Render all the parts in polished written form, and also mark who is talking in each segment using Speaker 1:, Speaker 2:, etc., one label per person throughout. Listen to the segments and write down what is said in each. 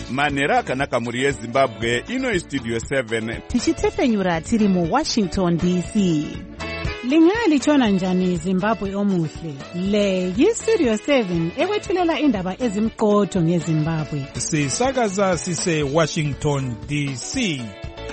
Speaker 1: manhero akanaka mhuri yezimbabwe. Ino istudio 7
Speaker 2: tichitefenyura tiri muWashington DC. Lingalitshona njani Zimbabwe omuhle? Le yistudio 7 ekwethulela indaba ezimqotho ngeZimbabwe.
Speaker 3: Sisakaza sise Washington DC.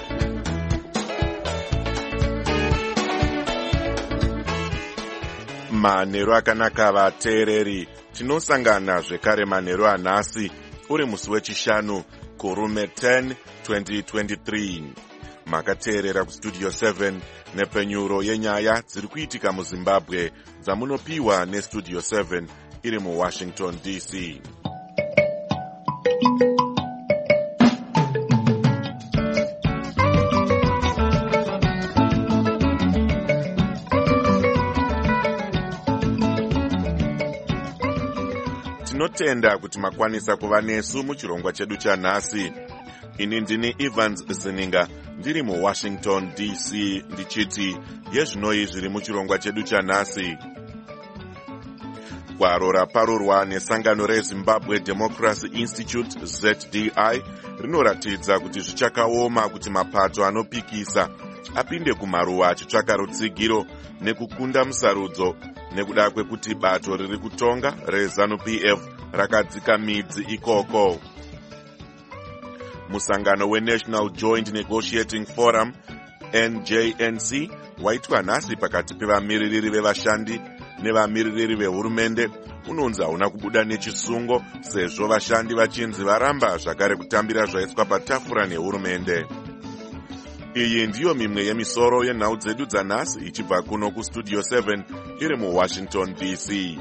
Speaker 4: Manhero akanaka vateereri, tinosangana zvekare manhero anhasi uri musi wechishanu kurume 10 2023. Makateerera kustudio 7 nepenyuro yenyaya dziri kuitika muZimbabwe dzamunopiwa nestudio 7 iri muWashington DC. Tinotenda kuti makwanisa kuva nesu muchirongwa chedu chanhasi. Ini ndini Evans Zininga ndiri muWashington DC ndichiti yezvinoi zviri muchirongwa chedu chanhasi. Gwaro raparurwa nesangano reZimbabwe Democracy Institute ZDI rinoratidza kuti zvichakaoma kuti mapato anopikisa apinde kumaruwa achitsvaka rutsigiro nekukunda musarudzo nekuda kwekuti bato riri kutonga reZANU-PF rakadzika midzi ikoko. Musangano weNational Joint Negotiating Forum NJNC waitwa nhasi pakati pevamiririri vevashandi nevamiririri vehurumende unonzi hauna kubuda nechisungo sezvo vashandi vachinzi varamba zvakare kutambira zvaiswa patafura nehurumende. Iyi ndiyo mimwe yemisoro yenhau dzedu dzanhasi ichibva kuno kustudio 7 iri muWashington DC.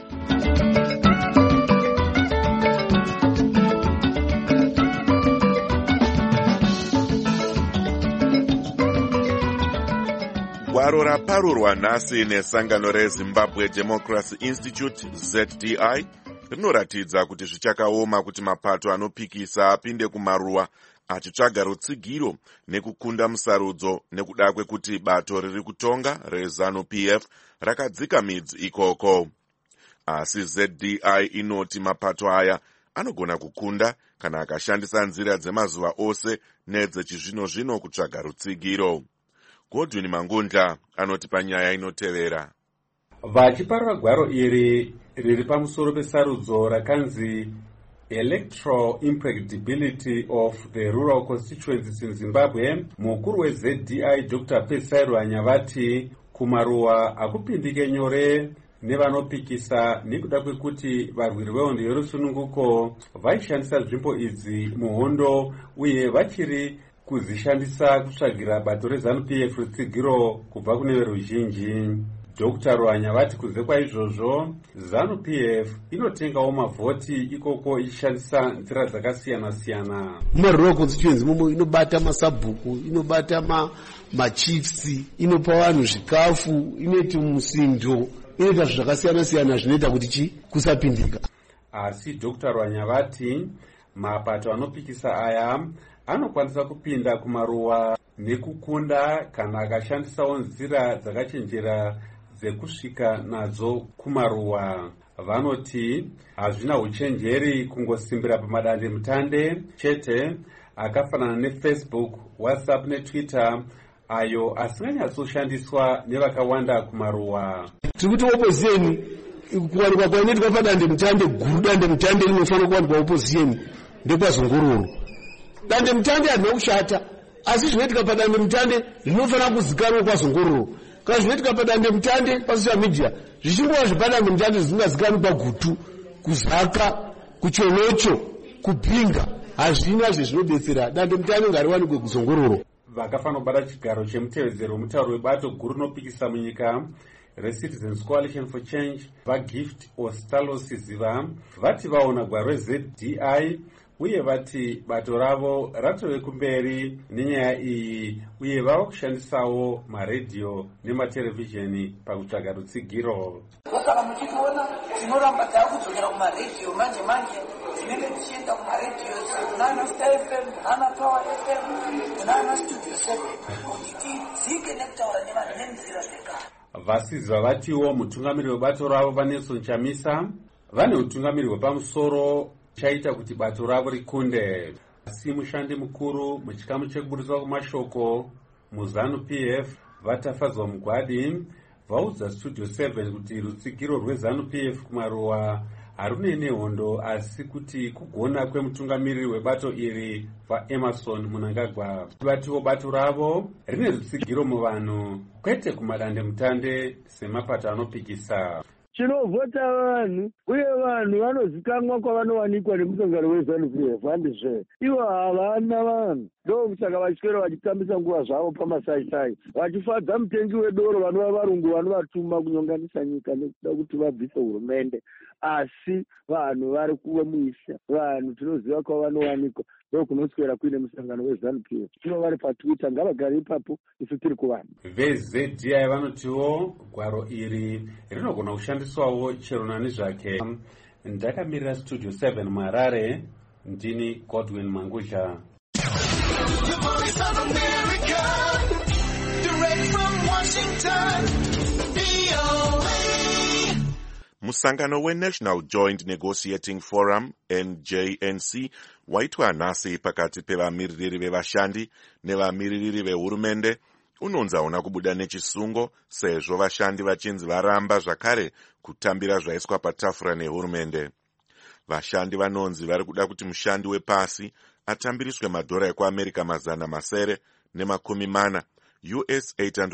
Speaker 4: Gwaro raparurwa nhasi nesangano reZimbabwe Democracy Institute ZDI rinoratidza kuti zvichakaoma kuti mapato anopikisa apinde kumaruwa achitsvaga rutsigiro nekukunda musarudzo nekuda kwekuti bato riri kutonga reZANU-PF rakadzika midzi ikoko. Asi ZDI inoti mapato aya anogona kukunda kana akashandisa nzira dzemazuva ose nedzechizvino-zvino kutsvaga rutsigiro. Godwin Mangundla anoti panyaya inotevera.
Speaker 5: Vachiparura gwaro iri riri pamusoro pesarudzo rakanzi Electoral Impracticability of the Rural Constituencies in Zimbabwe, mukuru weZDI Dr. Pesai Rwanya vati kumaruwa akupindike nyore nevanopikisa nekuda kwekuti varwiri vehondo yerusununguko vaishandisa nzvimbo idzi muhondo uye vachiri kuzishandisa kutsvagira bato reZANU-PF rutsigiro kubva kune veruzhinji. Dr. Rwanya vati kunze kwaizvozvo ZANU-PF inotengawo mavhoti ikoko ichishandisa nzira dzakasiyana-siyana.
Speaker 6: Murural constituency momo inobata masabhuku, inobata machiefs, inopa vanhu zvikafu, inoita musindo, inoita zvakasiyana-siyana zvinoita kuti kusapindika.
Speaker 5: Asi Dr. Rwanya vati mapato anopikisa aya anokwanisa kupinda kumaruwa nekukunda kana akashandisawo nzira dzakachenjera dzekusvika nadzo kumaruwa. Vanoti hazvina uchenjeri kungosimbira pamadandemutande chete akafanana neFacebook, WhatsApp neTwitter ayo asinganyatsoshandiswa nevakawanda kumaruwa.
Speaker 6: Tiri kuti opposition kuwanikwa kwainoitwa padandemutande guru, dandemutande rinofanira kuwanikwa opposition ndekwazungururu. Dandemutande harina kushata, asi zvinoitika padandemutande zvinofanira kuzikanwa kwazungururu. Kana zvinoitika padandemutande pasocial media zvichingova zvepadandemutande zvisingazikanwi pagutu, kuzaka, kuchonocho, kupinga, hazvina zvezvinodetsera. Dandemutande ngariwanikwe kuzungururu.
Speaker 5: Vakafanira kubata chigaro chemutevedzero wemutauro webato guru rinopikisa munyika reCitizens Coalition for Change vaGift Ostalos Ziva vati vaona gwaro reZDI uye vati bato ravo ratove kumberi nenyaya iyi uye vava kushandisawo maredhiyo nematerevhizheni pakutsvaga rutsigiro.
Speaker 7: Kana muchiona tinoramba takudzokera kumaredhiyo manje tinenge tichienda kumaredhiyo kunana Star FM, kunana Power FM, kunana Studio 7 kuti tidzike nekutaura nevanhu nenzira zvekare.
Speaker 5: Vasiziva vatiwo mutungamiri webato ravo vaNelson Chamisa vane utungamiri hwepamusoro chaita kuti bato ravo rikunde. Asi mushandi mukuru muchikamu chekuburiswa kwemashoko muZANU-PF Vatafadzwa Mugwadi vaudza Studio 7 kuti rutsigiro rweZANU-PF kumaruwa harune nehondo, asi kuti kugona kwemutungamiriri webato iri vaEmerson Mnangagwa. Vatiwo bato ravo rine rutsigiro muvanhu, kwete kumadandemutande semapato anopikisa.
Speaker 8: Tinovhota vanhu uye vanhu vanozikanwa kwavanowanikwa nemusangano weZANU-PF. handizve ivo havana vanhu, ndokusaka vachikero vachitambisa nguva zvavo pamasaisai, vachifadza mutengi wedoro vanova varungu vanovatuma kunyonganisa nyika nekuda kuti vabvise hurumende. Asi vanhu vari kuvamuisa, vanhu tinoziva kwavanowanikwa, ndokunoswera kuine musangano weZANU-PF. tino vari paTwitter, ngavagare ipapo, isu tiri kuvanhu.
Speaker 5: VZDI vanotiwo gwaro iri rinogona kushandiswawo chero nani zvake. Ndakamirira Studio 7 muHarare, ndini Godwin Mangusha.
Speaker 4: Musangano weNational Joint Negotiating Forum NJNC waitwa nhasi pakati pevamiririri vevashandi nevamiririri vehurumende unonzi hauna kubuda nechisungo sezvo vashandi vachinzi varamba zvakare kutambira zvaiswa patafura nehurumende. Vashandi vanonzi vari kuda kuti mushandi wepasi atambiriswe madhora ekuAmerica $940 US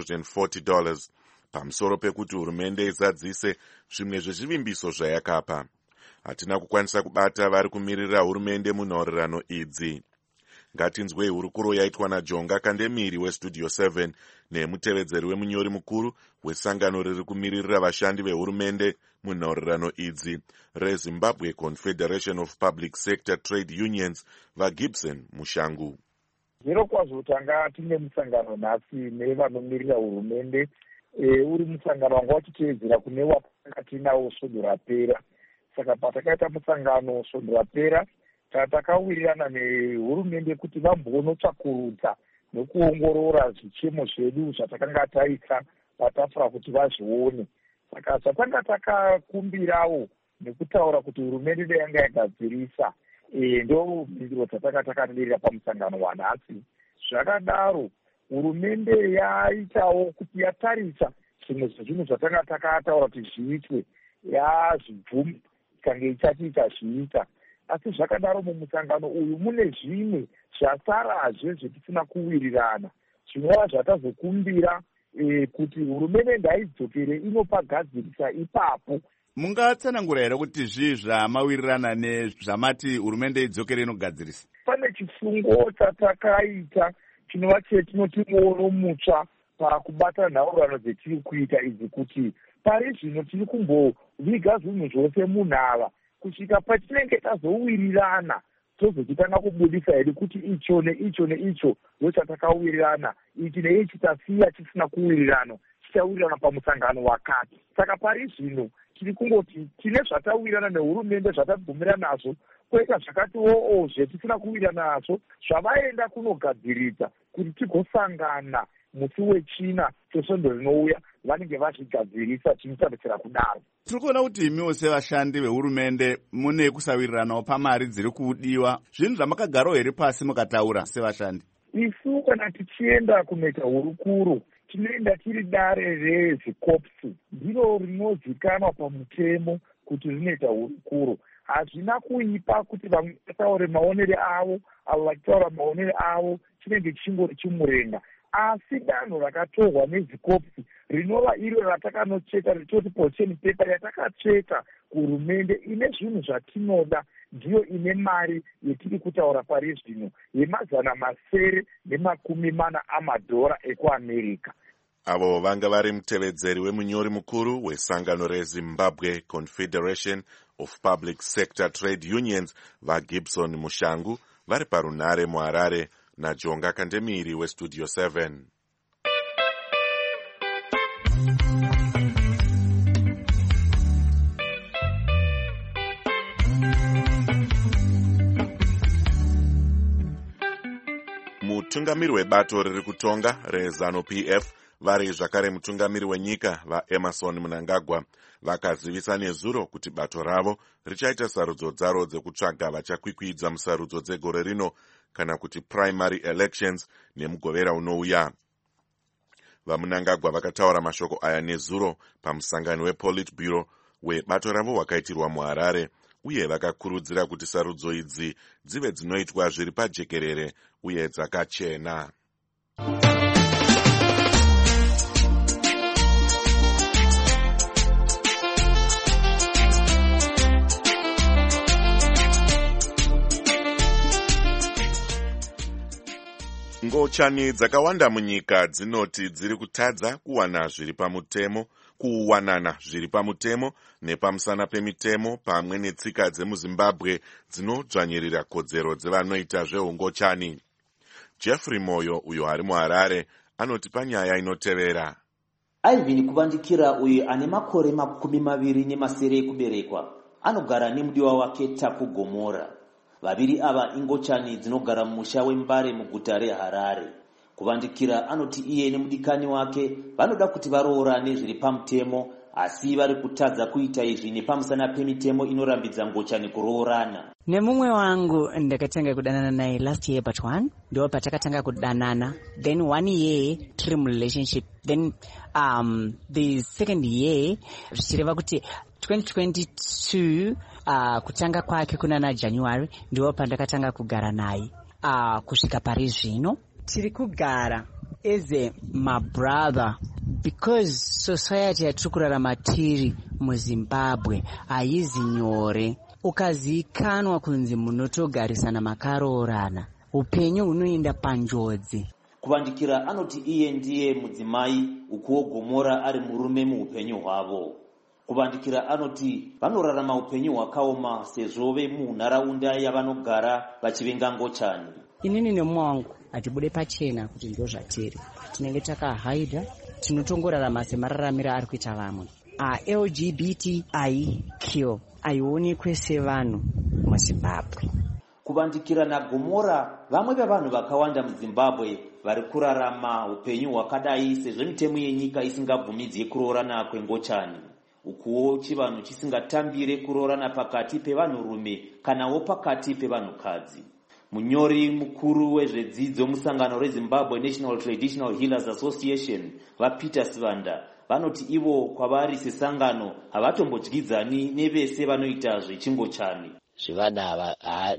Speaker 4: $840 pamusoro pekuti hurumende izadzise zvimwe zvezvivimbiso zvayakapa. Hatina kukwanisa kubata vari kumirira hurumende munhorerano idzi. Ngatinzwei hurukuro yaitwa naJonga Kandemiri weStudio 7 nemutevedzeri wemunyori mukuru wesangano riri kumiririra vashandi vehurumende munhorerano idzi reZimbabwe Confederation of Public Sector Trade Unions vaGibson Mushangu.
Speaker 9: Zviro kwazvo tanga tine musangano nhasi nevanomirira hurumende, uri musangano wanga wachiteedzera kune watanga tinawo svondo rapera. Saka patakaita musangano svondo rapera, takawirirana nehurumende kuti vambonotsvakurudza nekuongorora zvichemo zvedu zvatakanga taita patafura kuti vazvione. Saka zvatanga takakumbirawo nekutaura kuti hurumende yanga yagadzirisa ndo mhinduro dzatanga takamirira pamusangano wanhasi. Zvakadaro hurumende yaitawo kuti yatarisa zvimwe zvezvinhu zvatanga takataura kuti zviitwe, yazvibvumi ikange ichatiita zviita. Asi zvakadaro mumusangano uyu mune zvimwe zvasarazve zvetisina kuwirirana, zvinova zvatazokumbira kuti hurumende ngaidzokere inopagadzirisa ipapo.
Speaker 1: Mungatsanangura here kuti zvii zvamawirirana nezvamati hurumende idzokere inogadzirisa?
Speaker 9: Pane chisungo chatakaita chinova chetinoti muono mutsva pakubata nhaurano dzetiri kuita idzi, kuti pari zvino tiri kumboviga zvinhu zvose munhava kusvika patinenge tazowirirana tozochitanga kubudisa hedu kuti icho neicho neicho ndochatakawirirana, ichi neichi tasiya tisina kuwirirana, tichawirirana pamusangano wakati. Saka pari zvino tiri kungoti tine zvatawirirana nehurumende zvatabvumira nazvo, kwoita zvakatiwo zvetisina kuwirirana nazvo zvavaenda kunogadziridza kuti tigosangana musi wechina chesvondo rinouya vanenge vazvigadzirisa, chinotarisira kudaro.
Speaker 1: Tiri kuona kuti imiwo sevashandi vehurumende mune kusawiriranawo pamari dziri kudiwa. Zvinhu zvamakagarawo here pasi mukataura sevashandi?
Speaker 9: Isu kana tichienda kunoita hurukuro tinoenda tiri dare rezvikopsi, ndiro rinozikanwa pamutemo kuti rinoita hurukuro. Hazvina kuipa kuti vamwe vataure maonere avo, avo vachitaura maonere avo, chinenge chingori chimurenga. Asi danho rakatorwa nezvikopsi rinova iro ratakanocheka richoti pocheni pepa yatakatsveta kuhurumende ine zvinhu zvatinoda, ndiyo ine mari yetiri kutaura pari zvino $940 ekuAmerica.
Speaker 4: Avo vanga vari mutevedzeri wemunyori mukuru wesangano reZimbabwe Confederation of Public Sector Trade Unions vaGibson Mushangu vari parunhare muHarare naJonga Kandemiri weStudio 7. Mutungamiri webato riri kutonga reZANU-PF Vari zvakare mutungamiri wenyika vaEmerson Mnangagwa vakazivisa nezuro kuti bato ravo richaita sarudzo dzaro dzekutsvaga vachakwikwidza musarudzo dzegore rino kana kuti primary elections nemugovera unouya. VaMnangagwa vakataura mashoko aya nezuro pamusangano wePolitburo webato ravo wakaitirwa muHarare, uye vakakurudzira kuti sarudzo idzi dzive dzinoitwa zviri pajekerere uye dzakachena. Ngochani dzakawanda munyika dzinoti dziri kutadza kuwanana zviri pamutemo nepamusana pemitemo pamwe netsika dzemuZimbabwe dzinodzvanyirira kodzero dzevanoita zveungochani. Jeffrey Moyo, uyo ari muHarare, anoti panyaya inotevera.
Speaker 10: Ivan Kubandikira, uyo ane makore 27 ekuberekwa, anogara nemudiwa wake Tapu Gomora. Vaviri ava ingochani dzinogara mumusha weMbare muguta reHarare. Kubandikira anoti iye nemudikani wake vanoda kuti varoorane zviri pamutemo, asi vari kutadza kuita izvi nepamusana pemitemo inorambidza ngochani kuroorana.
Speaker 11: Nemumwe wangu ndakatanga kudanana naye last year but one ndo patakatanga kudanana, then 1 year tiri mu relationship, then the second year zvichireva kuti 2022 kutanga kwake kuna January ndio pandakatanga kugara naye. Kusvika pari zvino tiri kugara as my brother because society yatiri kurarama tiri muZimbabwe haizi nyore. Ukazikanwa kunzi munotogarisana makaroorana, upenyu hunoenda panjodzi.
Speaker 10: Kubandikira anoti iye ndiye mudzimai ukuwo Gomora ari murume muupenyu hwavo. Kubandikira anoti vanorarama upenyu hwakaoma sezvo vemunharaunda yavanogara vachivenga ngochani.
Speaker 11: Inini nemumwe wangu hatibude pachena kuti ndio zvatiri. Tinenge takahaida, tinotongorarama semararamiro ari kuita vamwe. LGBTIQ aionekwe sevanhu muZimbabwe.
Speaker 10: Kubandikira naGomora, vamwe vevanhu vakawanda muZimbabwe vari kurarama upenyu hwakadai sezvo mitemo yenyika isingabvumidzi kuroorana kwengochani. Ukuwo chivanhu chisingatambire kuroorana pakati pevanhurume kanawo pakati pevanhukadzi. Munyori mukuru wezvedzidzo musangano reZimbabwe National Traditional Healers Association vaPeter Sivanda vanoti ivo kwavari sesangano havatombodyidzani nevese vanoita zvechingochani.
Speaker 12: Zvevana ava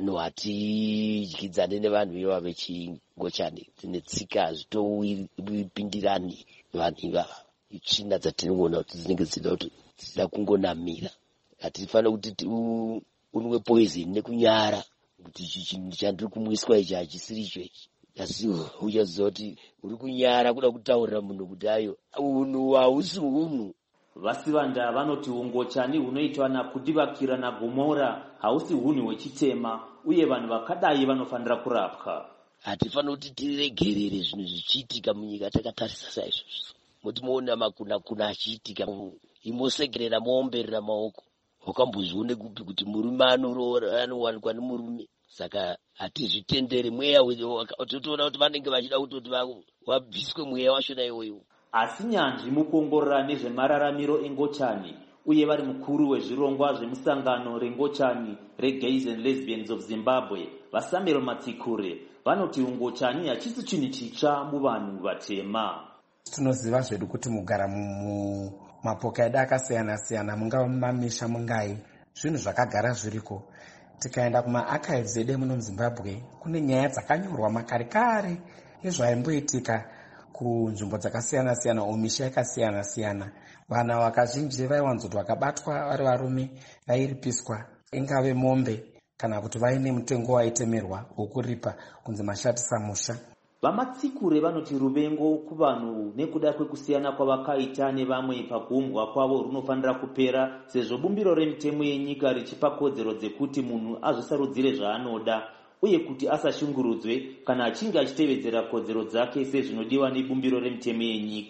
Speaker 12: hatidyidzane nevanhu ivava vechingochani, tine tsika zvitopindirani vanhu ivava. Itsvina dzatinoona kuti dzinenge dzida kungonamira. Hatifanira kuti unwe poison nekunyara kuti chinhu chandiri kumwiswa ichi hachisiri icho ichi. Asi uchaziva kuti uri kunyara kuda kutaurira munhu kuti ayo unhu hausi unhu.
Speaker 10: Vasivanda vanoti ungochani hunoitwa naKubandikira naGomora hausi hunhu hwechitema uye vanhu vakadai vanofanira kurapwa.
Speaker 12: Hatifanira kuti tiregerere zvinhu zvichiitika munyika takatarisa saizvozvo. Mutimoona makuna achiitika, imosekerera moomberera maoko. Wakambozvione kupi kuti murume anowanikwa nemurume? Saka hatizvitendere mweya totoona kuti vanenge vachida kutoti wabviswe mweya wachona iwoyo.
Speaker 10: Asi nyanzvi mukuongorora nezvemararamiro engochani uye vari mukuru wezvirongwa zvemusangano rengochani reGays and Lesbians of Zimbabwe vaSamuel Matsikure vanoti ungochani hachisi chinhu chitsva muvanhu vatema.
Speaker 13: Tinoziva zvedu kuti mugara mumapoka edu akasiyana-siyana, mungava mumamisha mungai, zvinhu zvakagara zviriko. Tikaenda kumaarchives edu muno muZimbabwe kune nyaya dzakanyorwa makare nezvaimboitika kunzvimbo dzakasiyana-siyana, umisha yakasiyana-siyana. Vana vakazhinji vaiwanzoti vakabatwa vari varume vairipiswa, ingave mombe kana kuti vaine mutengo waitemerwa wokuripa kunzi mashatisa musha.
Speaker 10: VaMatsikure vanoti ruvengo kuvanhu nekuda kwekusiyana kwavakaita nevamwe pakuumbwa kwavo runofanira kupera, sezvo bumbiro remitemo yenyika richipa kodzero dzekuti munhu azvisarudzire zvaanoda uye kuti asashungurudzwe kana achinge achitevedzera kodzero dzake sezvinodiwa nebumbiro remitemo yenyika.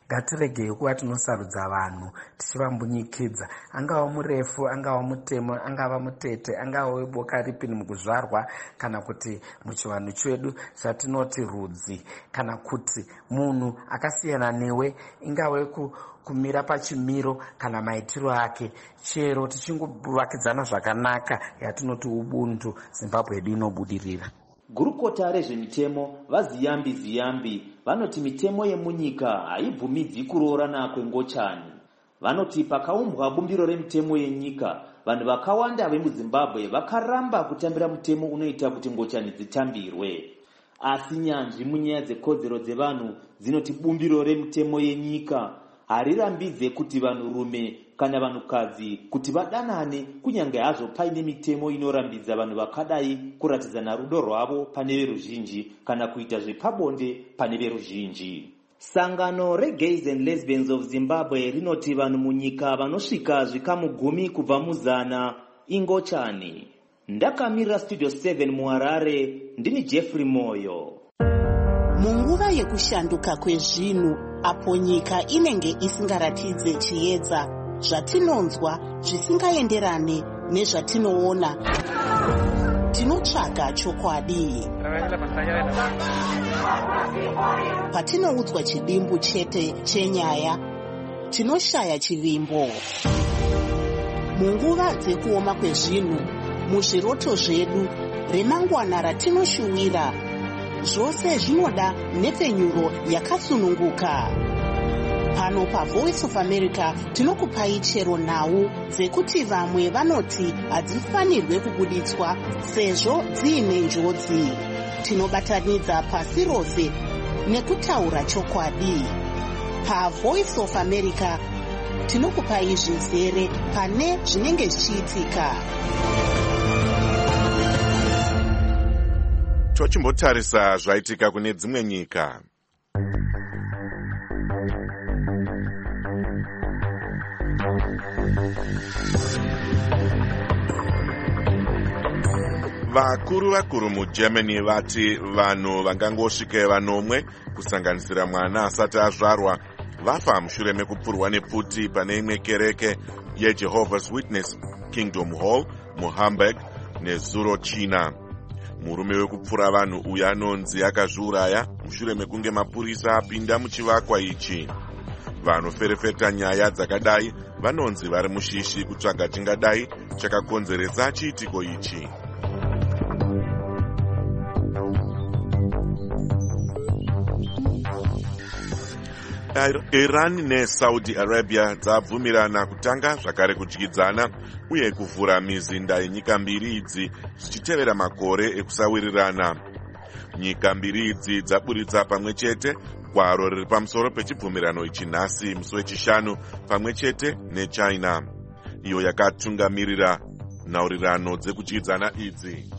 Speaker 13: ngatiregei kuva tinosarudza vanhu tichivambunyikidza, angava murefu, angava mutema, angava mutete, angava weboka ripi mukuzvarwa, kana kuti muchivanhu chedu chatinoti rudzi, kana kuti munhu akasiyana newe, ingave kumira pachimiro kana maitiro ake, chero tichingovakidzana zvakanaka yatinoti ubuntu, Zimbabwe yedu inobudirira.
Speaker 10: Gurukota rezvemitemo vaziyambi vanoti mitemo yemunyika haibvumidzi kuroorana kwengochani. Vanoti pakaumbwa bumbiro remitemo yenyika, vanhu vakawanda vemuZimbabwe vakaramba kutambira mutemo unoita kuti ngochani dzitambirwe. Asi nyanzvi munyaya dzekodzero dzevanhu dzinoti bumbiro remitemo yenyika harirambidze kuti vanhurume kana vanhukadzi kuti vadanane, kunyange hazvo paine mitemo inorambidza vanhu vakadai kuratidzana rudo rwavo pane veruzhinji kana kuita zvepabonde pane veruzhinji. Sangano reGays and Lesbians of Zimbabwe rinoti vanhu munyika vanosvika zvikamu 10 kubva muzana ingochani. Ndakamirira Studio 7 muHarare, ndini Jeffrey Moyo.
Speaker 14: Munguva yekushanduka kwezvinhu, apo nyika inenge isingaratidze chiedza, zvatinonzwa zvisingaenderane nezvatinoona, tinotsvaga chokwadi. Patinoudzwa chidimbu chete chenyaya, tinoshaya chivimbo. Munguva dzekuoma kwezvinhu, muzviroto zvedu, remangwana ratinoshuwira, zvose zvinoda nepfenyuro yakasununguka. Pano paVoice of America tinokupai chero nhau dzekuti vamwe vanoti hadzifanirwe kubuditswa sezvo dziine njodzi. Tinobatanidza pasi rose nekutaura chokwadi. PaVoice of America tinokupai zvizere pane zvinenge zvichiitika.
Speaker 4: Tochimbotarisa zvaitika kune dzimwe nyika. Vakuru muGermany vati vanhu vangangosvike vanomwe kusanganisira mwana asati azvarwa vafa mushure mekupfurwa nepfuti pane imwe kereke yeJehovah's Witness Kingdom Hall muHamburg nezuro China. Murume wekupfura vanhu uyu anonzi akazviuraya mushure mekunge mapurisa apinda muchivakwa ichi. Vanoferefeta nyaya dzakadai vanonzi vari mushishi kutsvaga chingadai chakakonzeredza chiitiko ichi. Iran neSaudi Arabia dzabvumirana kutanga zvakare kudyidzana uye kuvhura mizinda yenyika mbiri idzi zvichitevera makore ekusawirirana. Nyika mbiri idzi dzaburitsa pamwe chete gwaro riri pamusoro pechibvumirano ichi nhasi musi wechishanu pamwe chete neChina, iyo yakatungamirira nhaurirano dzekudyidzana idzi.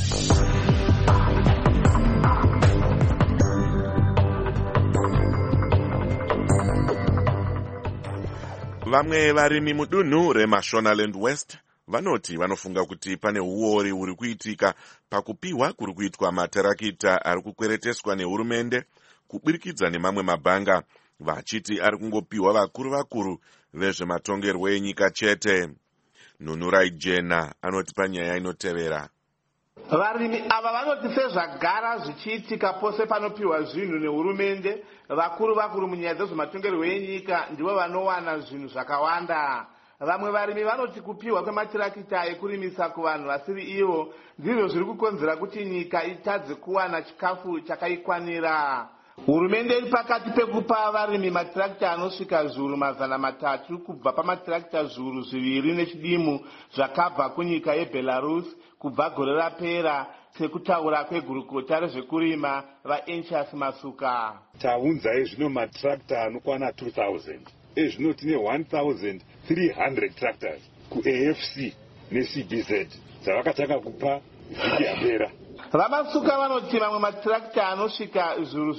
Speaker 4: Vamwe varimi mudunhu reMashonaland West vanoti vanofunga kuti pane uori huri kuitika pakupiwa kuri kuitwa matarakita ari kukwereteswa nehurumende kuburikidza nemamwe mabhanga, vachiti ari kungopiwa vakuru vezvematongerwo enyika chete. Nunurai Jena anoti panyaya inotevera.
Speaker 15: Varimi ava vanoti sezvagara zvichiitika pose panopiwa zvinhu nehurumende, vakuru munyaya dzezvematongerwo enyika ndivo vanowana zvinhu zvakawanda. Vamwe varimi vanoti kupiwa kwematirakita ekurimisa kuvanhu vasiri ivo ndizvo zviri kukonzera kuti nyika itadze kuwana chikafu chakaikwanira. Hurumende iri pakati pekupa varimi matirakita anosvika zviuru 300 kubva pamatirakita zviuru 2 nechidimu zvakabva kunyika yeBelarus kubva gore rapera, sekutaura kwegurukota rezvekurima vaEnchas Masuka.
Speaker 16: Taunzai zvino matirakita anokwana 2000, ezvino tine 1300 tractors kuAFC neCBZ dzavakatanga kupa vhiki yapera.
Speaker 15: Vamasuka vanoti mamwe matirakita anosvika zviuru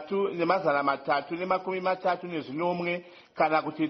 Speaker 15: 3,333 kana kuti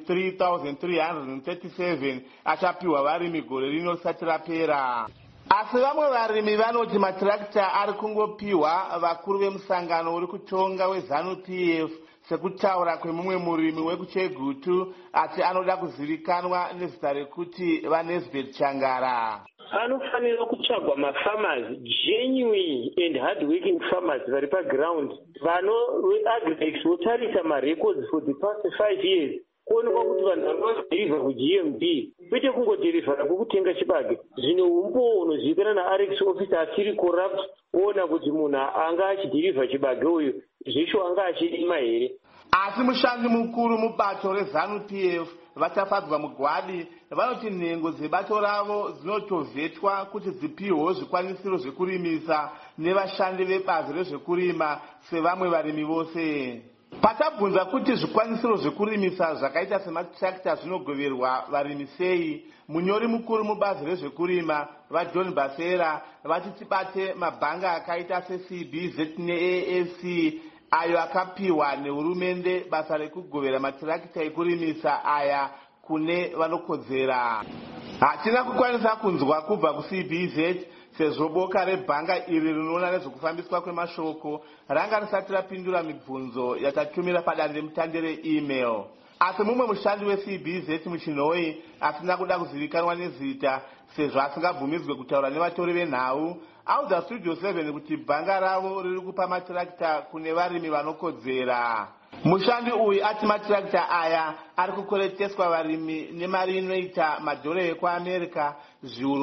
Speaker 15: 3,337 achapiwa varimi gore rino risati rapera. Asi vamwe varimi vanoti matirakita ari kungopiwa vakuru vemusangano uri kutonga weZanu-PF sekutaura kwemumwe murimi wekuchegutu asi anoda kuzivikanwa nezita rekuti vanesbet changara.
Speaker 17: Anofanira kutsvagwa mafarmers, genuine and hardworking farmers vari paground, agrics votarisa marecords for the past 5 years kuonekwa kuti vanhu vanodhirivha kuGMB kwete kungodhirivhara kwekutenga chibage. Zvino umbo unozivikanwa naRx officer asiri corrupt, oona kuti munhu anga achidhirivha chibage uyu zvisho anga achirima here.
Speaker 15: Asi mushandi mukuru mubato reZANU-PF vachafadzwa mugwadi vanoti nhengo dzebato ravo dzinotovhetwa kuti dzipiwewo zvikwanisiro zvekurimisa nevashandi vebazi rezvekurima sevamwe varimi vose. Patabvunza kuti zvikwanisiro zvekurimisa zvakaita sematractor zvinogoverwa varimi sei, munyori mukuru mubazi rezvekurima vaJohn Basera vati tibate mabhanga akaita seCBZ neAFC ayo akapiwa nehurumende basa rekugovera matirakita ekurimisa aya kune vanokodzera. Hatina kukwanisa kunzwa kubva kuCBZ sezvo boka rebhanga iri rinoona nezvekufambiswa kwemashoko ranga risati rapindura mibvunzo yatatumira padandemutande reemail. Asi mumwe mushandi weCBZ muchinhoi asina kuda kuzivikanwa nezita sezvo asingabvumidzwe kutaura nevatori venhau auza Studio 7 kuti bhanga ravo riri kupa matirakita kune varimi vanokodzera. Mushandi uyu ati matirakita aya ari kukoleteswa varimi nemari inoita madhora ekuAmerica zviuru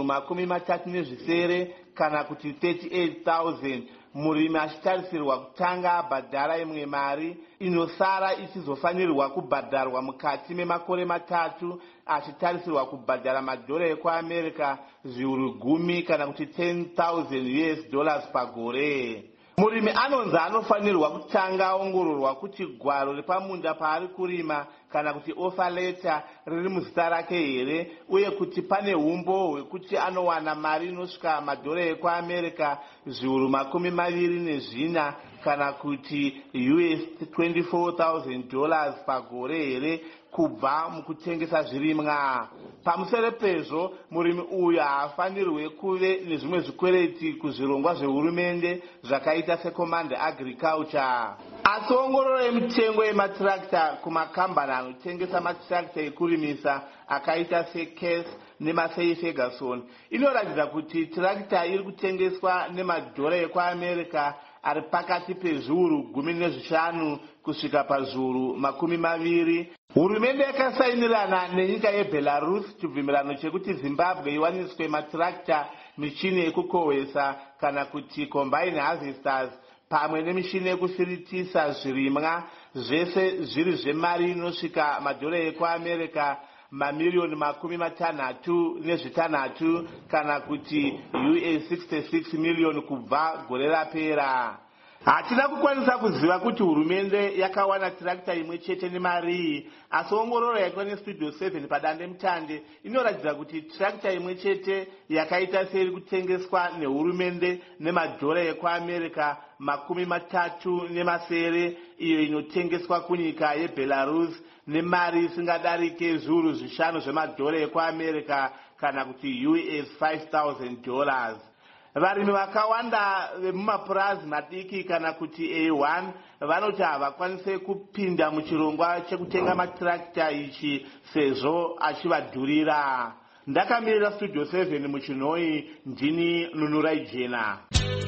Speaker 15: 37 kana kuti 38,000, murimi achitarisirwa kutanga abhadhara imwe mari inosara ichizofanirwa kubhadharwa mukati memakore 3 achitarisirwa kubhadhara madhora ekuAmerica zviuru 10 kana kuti $10,000 pagore. Murimi anonzi anofanirwa kutanga aongororwa kuti gwaro repamunda paari kurima kana kuti offer letter riri muzita rake here, uye kuti pane umbo hwekuti anowana mari inosvika madhora ekuAmerica zviuru 24 kana kuti $24,000 pagore here kubva mukutengesa zvirimwa. Pamusoro pezvo murimi uyu haafanirwe kuve nezvimwe zvikwereti kuzvirongwa zvehurumende zvakaita seCommand Agriculture. Asi ongororo yemitengo yematractor kumakambani anotengesa matractor ekurimisa akaita seCase neMassey Ferguson inoratidza kuti tractor iri kutengeswa nemadhora ekuAmerica ari pakati pezviuru 15 kusvika pazviuru 20. Hurumende yakasainirana nenyika yeBelarus chibvumirano chekuti Zimbabwe iwaniswe matractor, michini yekukohwesa kana kuti combine harvesters pamwe nemishini yekufiritisa zvirimwa, zvese zviri zvemari inosvika madhora ekuAmerica mamiliyoni 66 kana kuti $66 miliyoni kubva gore rapera. Hatina kukwanisa kuziva kuti hurumende yakawana tractor imwe chete nemari, asi ongororo yaitwa neStudio 7 padandemutande inoratidza kuti tractor imwe chete yakaita seiri kutengeswa nehurumende nemadhora ekuAmerica 37 iyo inotengeswa kunyika yeBelarus nemari isingadarike zviuru 5 zvemadhora ekuAmerica kana kuti $5,000. Varimi vakawanda vemumapurazi madiki kana kuti A1 vanoti havakwanise kupinda muchirongwa chekutenga matractor ichi sezvo achivadhurira. Ndakamirira Studio 7 muchinhoi, ndini Nunurai Jena.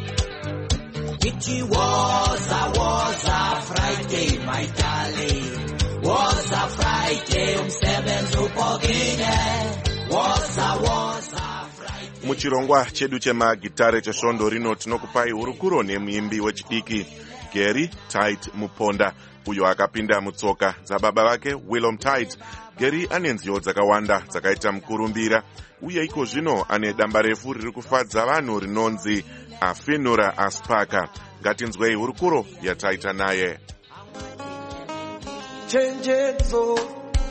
Speaker 18: It was a Friday, my darling. Was a Friday, umsebenzi upogile. Was a
Speaker 4: muchirongwa chedu chemagitare chesvondo rino tinokupai hurukuro nemuimbi wechidiki Gary Tite Muponda, uyo akapinda mutsoka dzababa vake Willem Tite. Gary ane nziyo dzakawanda dzakaita mukurumbira, uye iko zvino ane damba refu riri kufadza vanhu rinonzi Afinura Aspaka. Ngatinzwei hurukuro yataita naye.
Speaker 18: Chenjedzo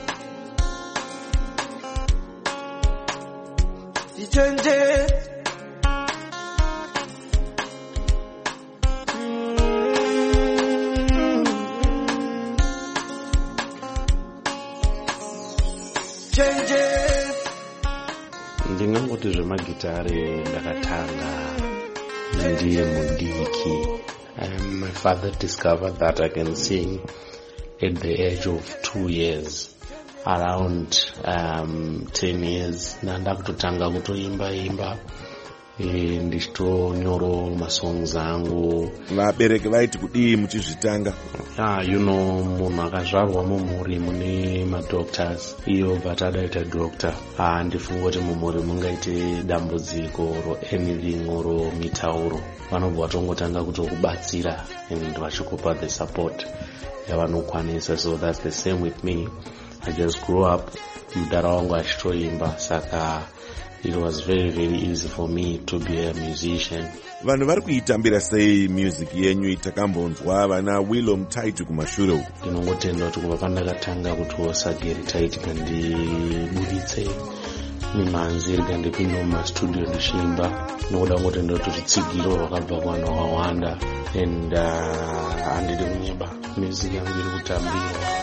Speaker 19: ndingangoti zvemagitare ndakatanga ndiye mudiki. My father discovered that I can sing at the age of 2 years. Around 10 years ndakutotanga kutoimba ndichitonyoro masongs angu.
Speaker 4: Vabereki vaiti kudii muchizvitanga?
Speaker 19: Munhu akazvarwa mumhuri mune madoctors, iyo vatadaita doctor. Ndifunga kuti mumhuri mungaite dambudziko ro anything oro mitauro, vanobva vatongotanga kutokubatsira and vachikupa the support yavanokwanisa. So that's the same with me. I just grew up mudara wangu achitoimba, saka it was very, very easy for me to be a musician.
Speaker 4: Vanhu vari kuitambira sei music yenyu? Takambonzwa vana Willom Tight kumashure uku.
Speaker 19: Ndinongotenda kuti kubva pandakatanga kutosa Gary Tight kandibuditse mimanzi rikandipinda mumastudio ndichiimba, nokuda ngotenda kuti tsigiro rwakabva kuvanhu vakawanda and handidi kunyeba. Music yangu iri kutambirwa.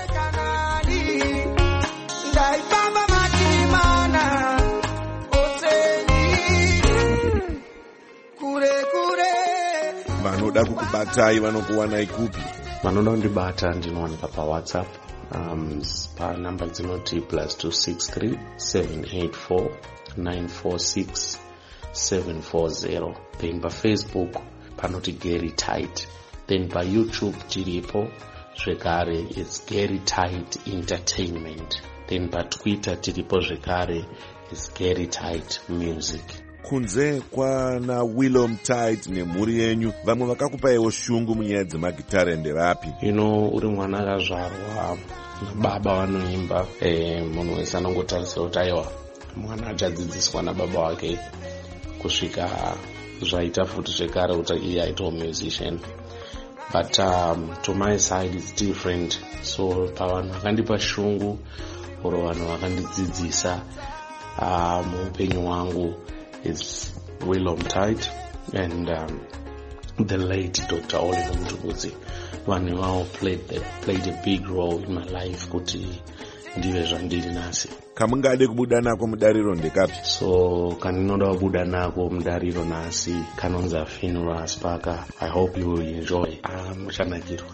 Speaker 4: Vanoda kukubatai vanokuwanai kupi?
Speaker 19: Vanoda kundibata ndinowanika paWhatsApp panamba dzinoti +263 784 946 740. Then paFacebook panoti Gary Tight. Then paYouTube tiripo zvekare, it's Gary Tight Entertainment. Then paTwitter tiripo zvekare, it's Gary Tight Music.
Speaker 4: Kunze kwana Willom Tight nemhuri yenyu, vamwe vakakupaiwo shungu munyaya dzemagitare ndevapi?
Speaker 19: Uri mwana akazvarwa nababa vanoimba, munhu wese anongotarisira kuti aiwa mwana achadzidziswa nababa wake kusvika zvaita futi zvekare kuti iye aitawo musician. But to my side it's different. So pavanhu vakandipa shungu oro vanhu vakandidzidzisa muupenyu hwangu, it's Willom Tight and the late Dr. Oliver Mtukudzi. Vanhu vavo played a big role in my life kuti ndive zvandiri nhasi.
Speaker 4: Kamungade kubuda nako mudariro ndekapi?
Speaker 19: So kaninoda kubuda nako mudariro nhasi kanonzi Afinura Aspaka. I hope you will enjoy. Muchanakirwa.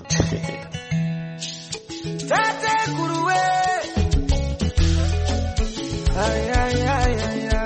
Speaker 18: Tate kuruwe. Ay ay ay ay ay.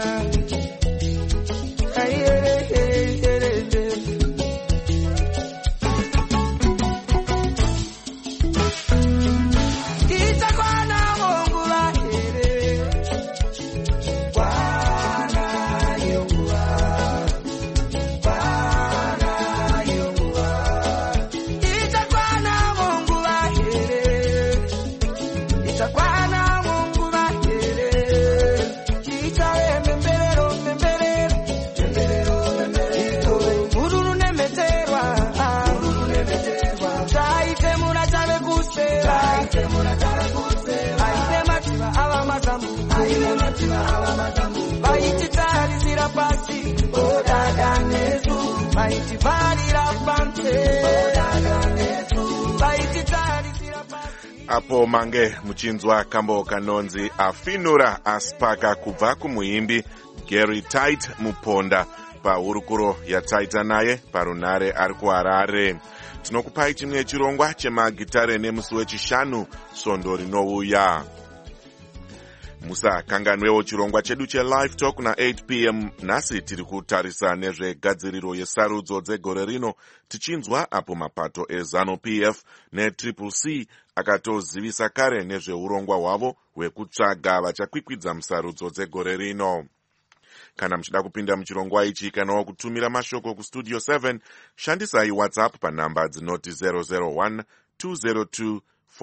Speaker 4: Apo mange muchinzwa kambo kanonzi Afinura Aspaka kubva kumuimbi Gary Tight muponda pahurukuro yataita naye parunare ari kuHarare. Tinokupai chimwe chirongwa chemagitare nemusi wechishanu svondo rinouya. Musakanganwewo chirongwa chedu cheLive Talk na8 p.m. Nhasi tiri kutarisa nezvegadziriro yesarudzo dzegore rino, tichinzwa apo mapato eZANU-PF neCCC akatozivisa kare nezveurongwa hwavo hwekutsvaga vachakwikwidza musarudzo dzegore rino. Kana muchida kupinda muchirongwa ichi kana kutumira mashoko kustudio 7, shandisai WhatsApp panhamba dzinoti 001 202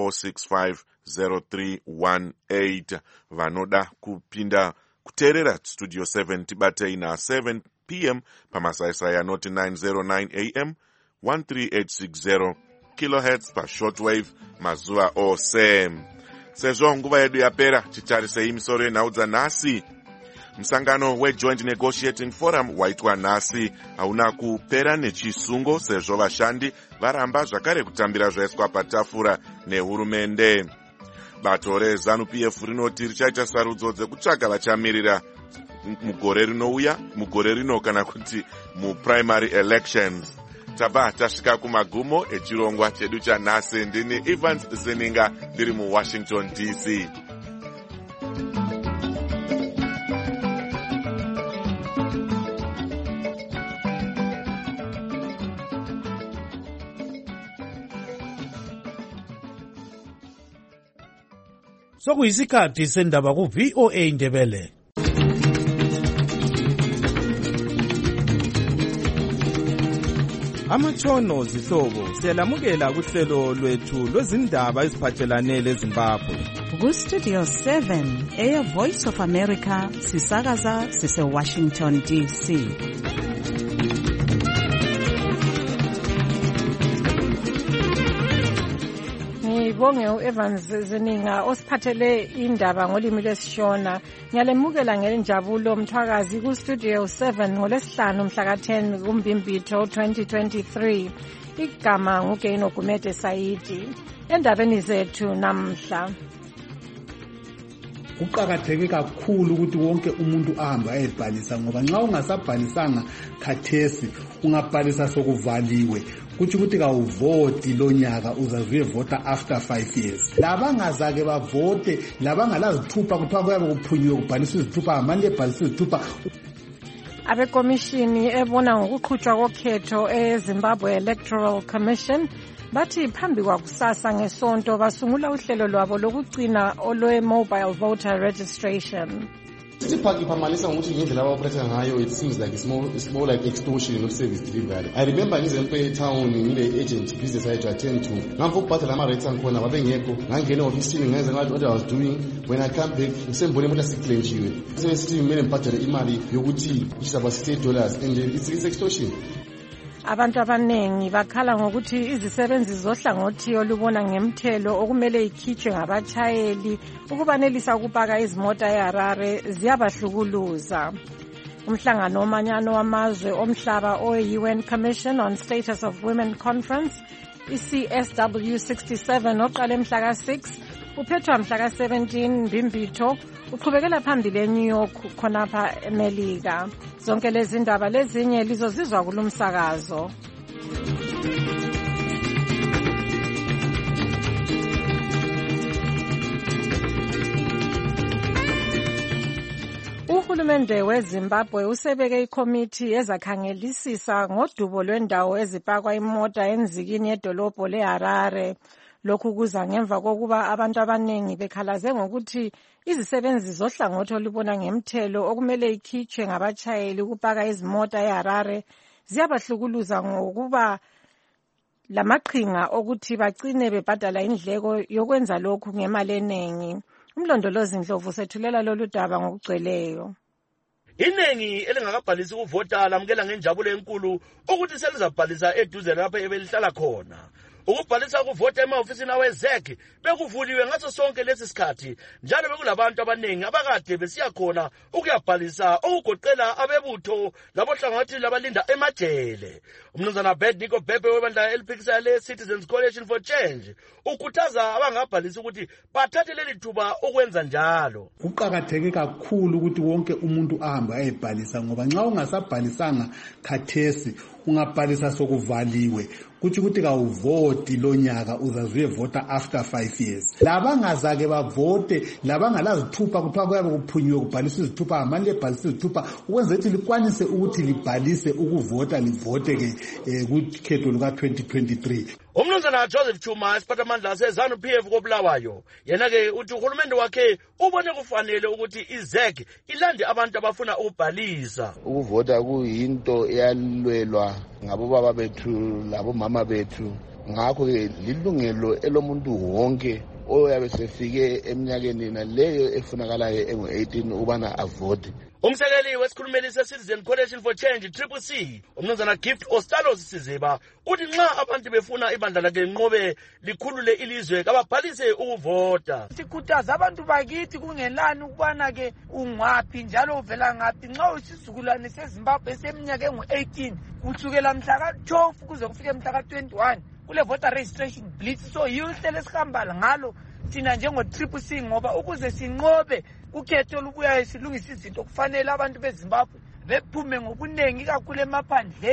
Speaker 4: 4650318. Vanoda kupinda kuteerera studio 7 tibatei na7 p.m. pamasaisai anoti 909 am 13860 kilohertz pashortwave mazuva ose. Sezvo nguva yedu yapera, titarisei misoro yenhau dzanhasi. Musangano weJoint Negotiating Forum waitwa nhasi hauna kupera nechisungo sezvo vashandi varamba zvakare kutambira zvaiswa patafura nehurumende. Bato reZANU-PF rinoti richaita sarudzo dzekutsvaga vachamirira mugore rinouya, mugore rino kana kuti muprimary elections. tabva tasvika kumagumo echirongwa chedu chanhasi. Ndini Evans Zeninga ndiri muWashington DC.
Speaker 3: Sokuyisikhathi sendaba ku VOA Ndebele.
Speaker 20: Amatshono zihlobo siyalamukela kuhlelo lwethu lwezindaba eziphathelane leZimbabwe.
Speaker 2: Ku Studio 7 Air Voice of America sisakaza sise Washington DC.
Speaker 21: Ngibonge uEvans Zeninga osiphathele indaba ngolimi lwesishona. Ngiyalemukela ngenjabulo Mthwakazi ku Studio 7 ngolesihlanu mhla ka-10 kuMbimbitho 2023. Igama nguGaino Gumede Saidi. Endabeni zethu namhla.
Speaker 22: Kuqakatheke kakhulu ukuthi wonke umuntu ahambe ayebhalisa ngoba nxa ungasabhalisanga khathesi ungabhalisa sokuvaliwe kuthi ukuthi kawuvoti lonyaka uzazuyevota after 5 years. Labangazake bavote labangalazithupha kuthiwa kuyabe kuphunywe kubhaliswa izithupha amanje ebhaliswa izithupha.
Speaker 21: Abekomishini ebona ngokuqhutshwa kokhetho eZimbabwe Electoral Commission bathi phambi kwakusasa ngesonto basungula uhlelo lwabo lokugcina olwe-mobile voter registration.
Speaker 23: Siphakipamalisa ngokuthi ngendlela abaoperator ngayo, it seems like it's more like extortion not service delivery. I remember ngizempe town ngile agent business I had to attend to. Ngamva ukubhatala ama-rates angikhona babengekho. Ngangena ofisini ngenza ngathi what I was doing. When I come back ngisembone ukuthi asiklenjiwe. Sesithi kumele ngibhadale imali yokuthi isaba $60 and it's extortion.
Speaker 21: Abantu abanengi bakhala ngokuthi izisebenzi zohlangothi olubona ngemthelo okumele ikhitshwe ngabatshayeli ukubanelisa ukupaka izimota eHarare ziyabahlukuluza. Umhlangano womanyano wamazwe omhlaba o-UN Commission on Status of Women Conference, iCSW 67 oqale mhla ka-6 uphethwa mhla ka-17 Mbimbitho uqhubekela phambili eNew York khonapha eMelika. Zonke lezi ndaba lezinye lizozizwa kulumsakazo. Uhulumende weZimbabwe usebeke ikomiti ezakhangelisisa ngodubo lwendawo ezipakwa imota enzikini yedolobho leHarare. Lokhu kuza ngemva kokuba abantu abanengi bekhalaze ngokuthi izisebenzi zohlangothi olubona ngemthelo okumele ikhitshwe ngabatshayeli ukupaka izimota eHarare ziyabahlukuluza ngokuba lamaqhinga okuthi bagcine bebhadala indleko yokwenza lokhu ngemali eningi. Umlondolozi Ndlovu sethulela lolu daba ngokugcweleyo.
Speaker 24: Iningi elingakabhalisi ukuvota lamukela ngenjabulo enkulu ukuthi selizabhalisa eduze lapho ebelihlala khona. Ukubhalisa ukuvota ema-ofisini awezek bekuvuliwe ngaso sonke lesi sikhathi njalo bekulabantu abaningi abakade besiya khona ukuyabhalisa okugoqela abebutho labohlangothi labalinda emajele. Umnumzana Nico Bebe webandla eliphikisa le-Citizens Coalition for Change ukhuthaza abangabhalisa ukuthi bathathe leli thuba ukwenza njalo.
Speaker 22: Kuqakatheke kakhulu ukuthi wonke umuntu ahambe ayebhalisa ngoba nxa ungasabhalisanga khathesi ungabhalisa sokuvaliwe kuthi ukuthi kawuvoti lonyaka uzazuyevota after 5 years. Labangazake bavote labangalazithupha kuthiwa kuyabe kuphunywe kubhaliswa izithupha amanje ebhaliswa izithupha ukwenza ukuthi likwanise ukuthi libhalise ukuvota livote ke kukhetho luka-2023.
Speaker 24: Umnumzana Joseph Chuma isiphathamandla seZANU-PF koBulawayo yena-ke uthi uhulumende wakhe ubone kufanele ukuthi iZEC ilande abantu abafuna ukubhalisa.
Speaker 25: Ukuvota kuyinto eyalwelwa ngabobaba bethu labomama bethu, ngakho-ke lilungelo elomuntu wonke oyabe sefike eminyakeni naleyo efunakalayo engu-18 ubana avote.
Speaker 24: Umsekeli wesikhulumeli se-Citizen Coalition for Change CCC umnumzana Gift Ostalos Siziba uthi nxa abantu befuna ibandla lakhe nqobe likhulule ilizwe kababhalise ukuvota.
Speaker 7: Sikhuthaza abantu bakithi kungelani ukubana ke ungwaphi njalo uvela ngaphi nxa usisizukulwane seZimbabwe seminyaka engu-18 kusukela mhla ka-12 kuze kufike mhla ka-21 kule voter registration blitz. So yihlelo esihamba ngalo thina njengo-CCC ngoba ukuze sinqobe ukhetho olubuyayo silungisa izinto kufanele abantu beZimbabwe bephume ngobunengi kakhulu emaphandleni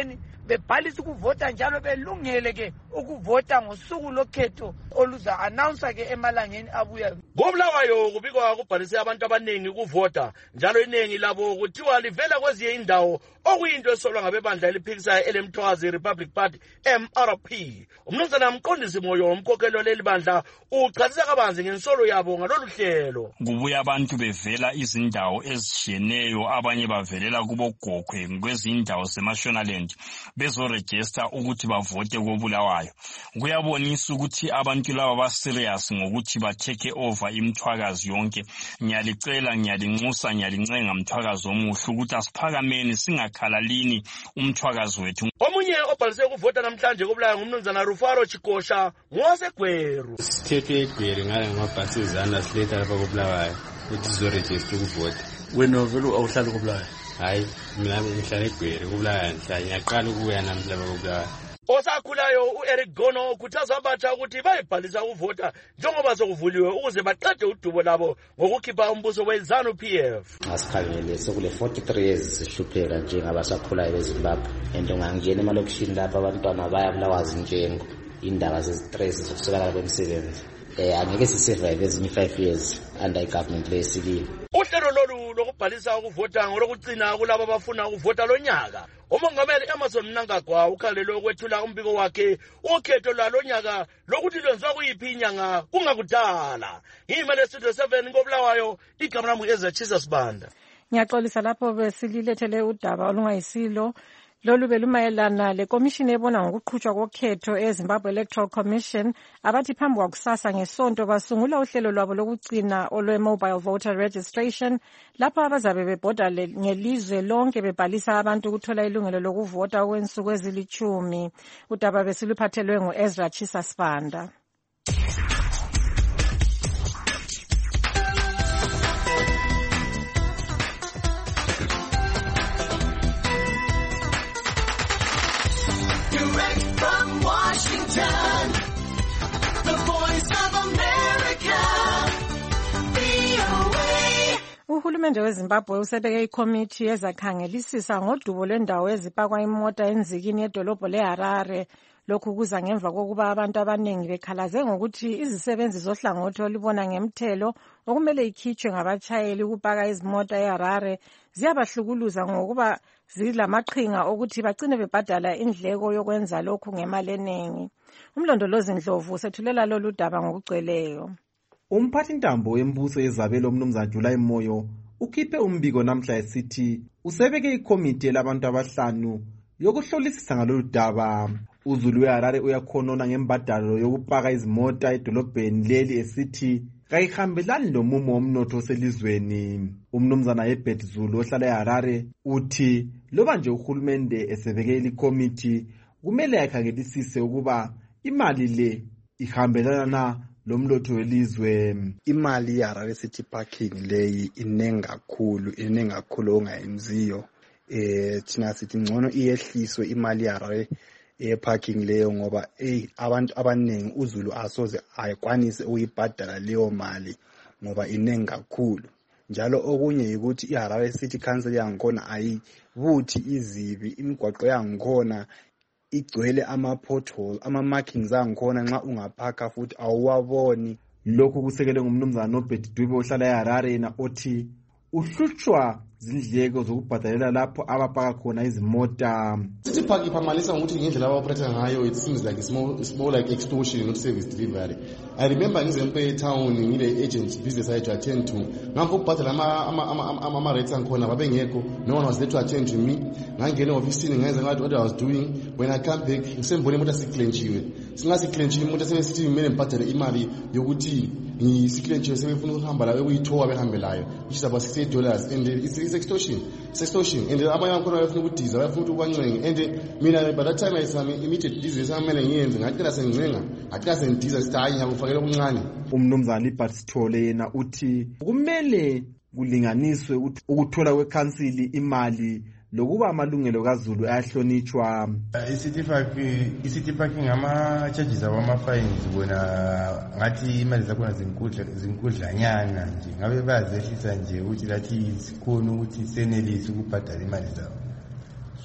Speaker 7: bebhalisa ukuvota njalo belungele ke ukuvota ngosuku lokhetho oluza announce ke emalangeni abuya.
Speaker 24: Ngobulawayo kubikwa kubhalise abantu abaningi ukuvota njalo iningi labo kuthiwa livela kwezinye indawo okuyinto esolwa ngabebandla eliphikisayo elemthwazi Republic Party MRP. Umnumzana Mqondisi Moyo umkhokheli leli bandla uchazisa kabanzi ngensolo yabo ngalolu hlelo.
Speaker 1: Kubuya abantu bevela izindawo ezishiyeneyo, abanye bavelela kubogokhwe kwezindawo zeMashonaland bezoregister ukuthi bavote kobulawayo. Kuyabonisa ukuthi abantu laba baserious ngokuthi batake over imthwakazi yonke. Ngiyalicela, ngiyalinxusa, ngiyalincenga mthwakazi omuhle ukuthi asiphakameni singakhalalini umthwakazi wethu.
Speaker 24: Omunye obhalise ukuvota namhlanje kobulawayo ngumnumzana Rufaro Chikosha ngosegweru.
Speaker 5: Sithethe eGweru ngale ngabhasizana siletha lapha kobulawayo ukuthi sizoregister ukuvota.
Speaker 24: Wena vele awuhlala kobulawayo?
Speaker 5: Hayi, mina ngihlala eGweru kobulawayo, ngiyaqala ukuya namhlanje kobulawayo.
Speaker 24: Osakhulayo uEric Gono ukhuthaza abatsha ukuthi bayibhalisa ukuvota njengoba sokuvuliwe ukuze baqede udubo labo ngokukhipha umbuso weZANU PF.
Speaker 6: Asikhangele sekule 43 years sihlupheka njengabasakhulayo beZimbabwe. And ungangena emalokishini lapha abantwana bayabulawa zinjengo indaba zestress zokusukela kwemisebenzi. Angeke sisurvive ezinye 5 years under government lesikile.
Speaker 24: Uhlelo lolu lokubhalisa ukuvota ngolokugcina kulabo abafuna ukuvota lonyaka. Umongameli Emmerson Mnangagwa ukhalele ukwethula umbiko wakhe ukhetho lwalonyaka lokuthi lwenziwa kuyiphi inyanga kungakudala. Imele Studio 7 ngobulawayo, igama lami Ezachisa Sibanda.
Speaker 21: Ngiyaxolisa lapho besililethele udaba olungayisilo. Lolu belumayelana lekomishini ebona ngokuqhutshwa kokhetho eZimbabwe Electoral Commission abathi phambi kwakusasa ngesonto basungula uhlelo lwabo lokugcina olwe-mobile voter registration lapho abazabe bebhoda ngelizwe lonke bebhalisa abantu ukuthola ilungelo lokuvota okwensuku ezilithumi. Udaba besiluphathelwe ngu-Ezra Chisa Sibanda. Uhulumende weZimbabwe usebeke ikomiti ezakhangelisisa ngodubo lwendawo ezipakwa imota enzikini yedolobho leHarare. Lokhu kuza ngemva kokuba abantu abaningi bekhalaze ngokuthi izisebenzi zohlangothi olubona ngemthelo okumele ikhitshwe ngabatshayeli ukupaka izimota eHarare ziyabahlukuluza ngokuba zilamaqhinga okuthi bagcine bebhadala indleko yokwenza lokhu ngemali eningi. Umlondolozi Ndlovu sethulela lolu daba ngokugcweleyo.
Speaker 8: Umphathintambo wembuso yezabelo umnumzana July Moyo ukhiphe umbiko namhla esithi usebeke ikomiti labantu abahlanu yokuhlolisisa ngalolu daba. Uzulu weHarare uyakhonona ngembadalo yokupaka izimota edolobheni leli esithi kayihambelani lomumo womnotho oselizweni. Umnumzana Herbert Zulu ohlala eHarare uthi loba nje uhulumende esebeke ikomiti kumele akhangelisise ukuba imali le ihambelana lomlotho welizwe.
Speaker 9: Imali yeHarare City Parking leyi inengi kakhulu ongayenziyo. Thina sithi ngcono iyehliswe imali yeHarare parking leyo ngoba abantu abaningi uZulu asoze ayikwanise ukuyibhadala leyo mali ngoba inengi kakhulu. Njalo okunye ukuthi iHarare City Council yangikhona ayibuthi izibi, imigwaqo yangikhona igcwele ama-potholes, ama-markings angikhona nxa ungaphaka futhi awuwaboni.
Speaker 8: Lokhu kusekele ngumnumzana Nobert Dube ohlala eHarare yena othi uhlutshwa zindleko zokubhadalela lapho abapaka khona izimota.
Speaker 23: City Park iphamalisa ngokuthi ngendlela abaoperator ngayo it seems like it's more like extortion not service delivery. I remember ngizempe town ngile agent business I to attend to. Ngapho ukubhadala ama rates angikhona babengekho. No one was there to attend to me. Ngangena office ngenza ngathi what I was doing. When I come back ngisembone imoto siklenchiwe. Singasiklenchiwe imoto sebesithi kumele ngibhadale imali yokuthi ngisiklenchiwe sebefuna ukuhamba la ekuyithowa behambelayo. Which is about $68 and it's extortion. It's extortion. And abanye bakhona bafuna ukudiza bafuna ukwancenge. And mina by that time I sami immediate disease amele ngiyenze ngacela sengincenga ngacela sengidiza sithi hayi ngiyakufakela okuncane.
Speaker 8: Umnumzana Libert Sithole yena uthi kumele kulinganiswe ukuthola kwekhansili imali lokuba amalungelo kaZulu ayahlonitshwa.
Speaker 26: City parking ama charges awama fines bona ngathi imali zakhona zinkudlanyana nje ngabe bazehlisa nje ukuthi lathi sikhona ukuthi senelise ukubhadala imali zabo.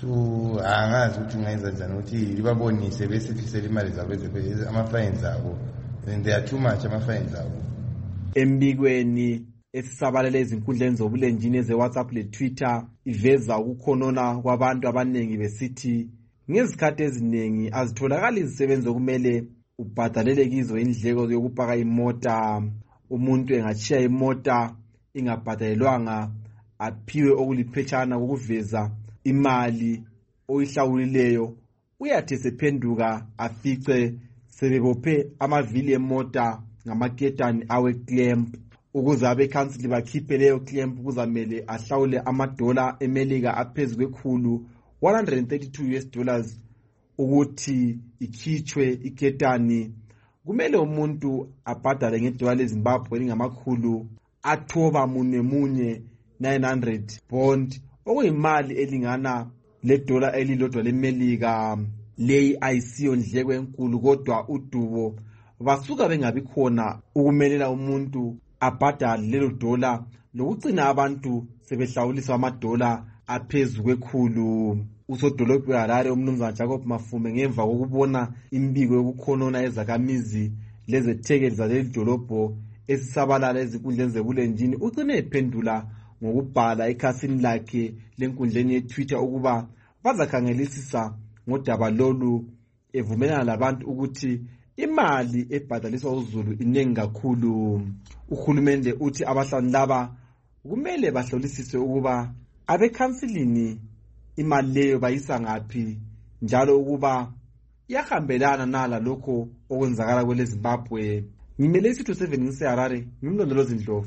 Speaker 26: so angazi ukuthi ngayenza njani ukuthi libabonise besifisela imali zabo ama-fines abo, and they are too much ama-fines abo.
Speaker 8: Embikweni esisabalele ezinkundleni zobulenjini ze-WhatsApp le-Twitter iveza ukukhonona kwabantu abaningi besithi ngezikhathi eziningi azitholakali izisebenzi okumele ubhadalele kizo indleko yokupaka imota. Umuntu engatshiya imota ingabhadalelwanga aphiwe okuliphetshana kokuveza imali oyihlawulileyo, uyathi sephenduka afice sebebophe amavili emota ngamaketani awe-clamp. Ukuze abekhansili bakhiphe leyo clamp kuzamele ahlawule amadola emelika aphezu kwekhulu $132 ukuthi ikhitshwe iketani. Kumele umuntu abhadale ngedola leZimbabwe elingamakhulu athoba munye 900 bond, okuyimali elingana ledola elilodwa lemelika. Leyi ayisiyo ndleko enkulu, kodwa udubo basuka bengabi khona ukumelela umuntu abhadale lelo dola lokugcina abantu sebehlawuliswa amadola aphezu kwekhulu. Usodolobha weHarare umnumzana Jacob Mafume ngemva kokubona imbiko yokukhonona ezakhamizi lezethekeli zaleli dolobho esisabalala ezinkundleni zebulenjini, ucine ephendula ngokubhala ekhasini lakhe lenkundleni ye-Twitter ukuba bazakhangelisisa ngodaba lolu, evumelana labantu ukuthi imali ebhadaliswa uZulu inengi kakhulu. Uhulumende uthi abahlanu laba kumele bahlolisise ukuba abekhansilini imali leyo bayisa ngaphi, njalo ukuba iyahambelana nala lokho okwenzakala kwele Zimbabwe. Ngimele isitho 7 ngiseHarare, ngimlondolozi Ndlovu.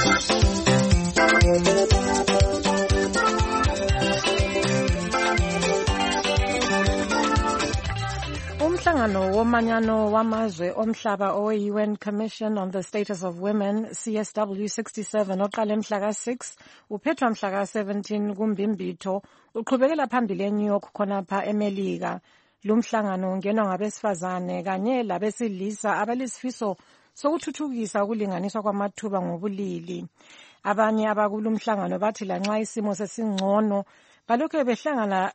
Speaker 21: Umhlangano womanyano wamazwe omhlaba owe-UN Commission on the Status of Women, CSW 67, oqale mhla ka-6 uphethwa mhla ka-17 kuMbimbitho, uqhubekela phambili eNew York khonapha eMelika. Lumhlangano ungenwa ngabesifazane kanye labesilisa abalesifiso sokuthuthukisa ukulinganiswa kwamathuba ngobulili. Abanye abakulumhlangano bathi lanxa isimo sesingcono balokhu behlangana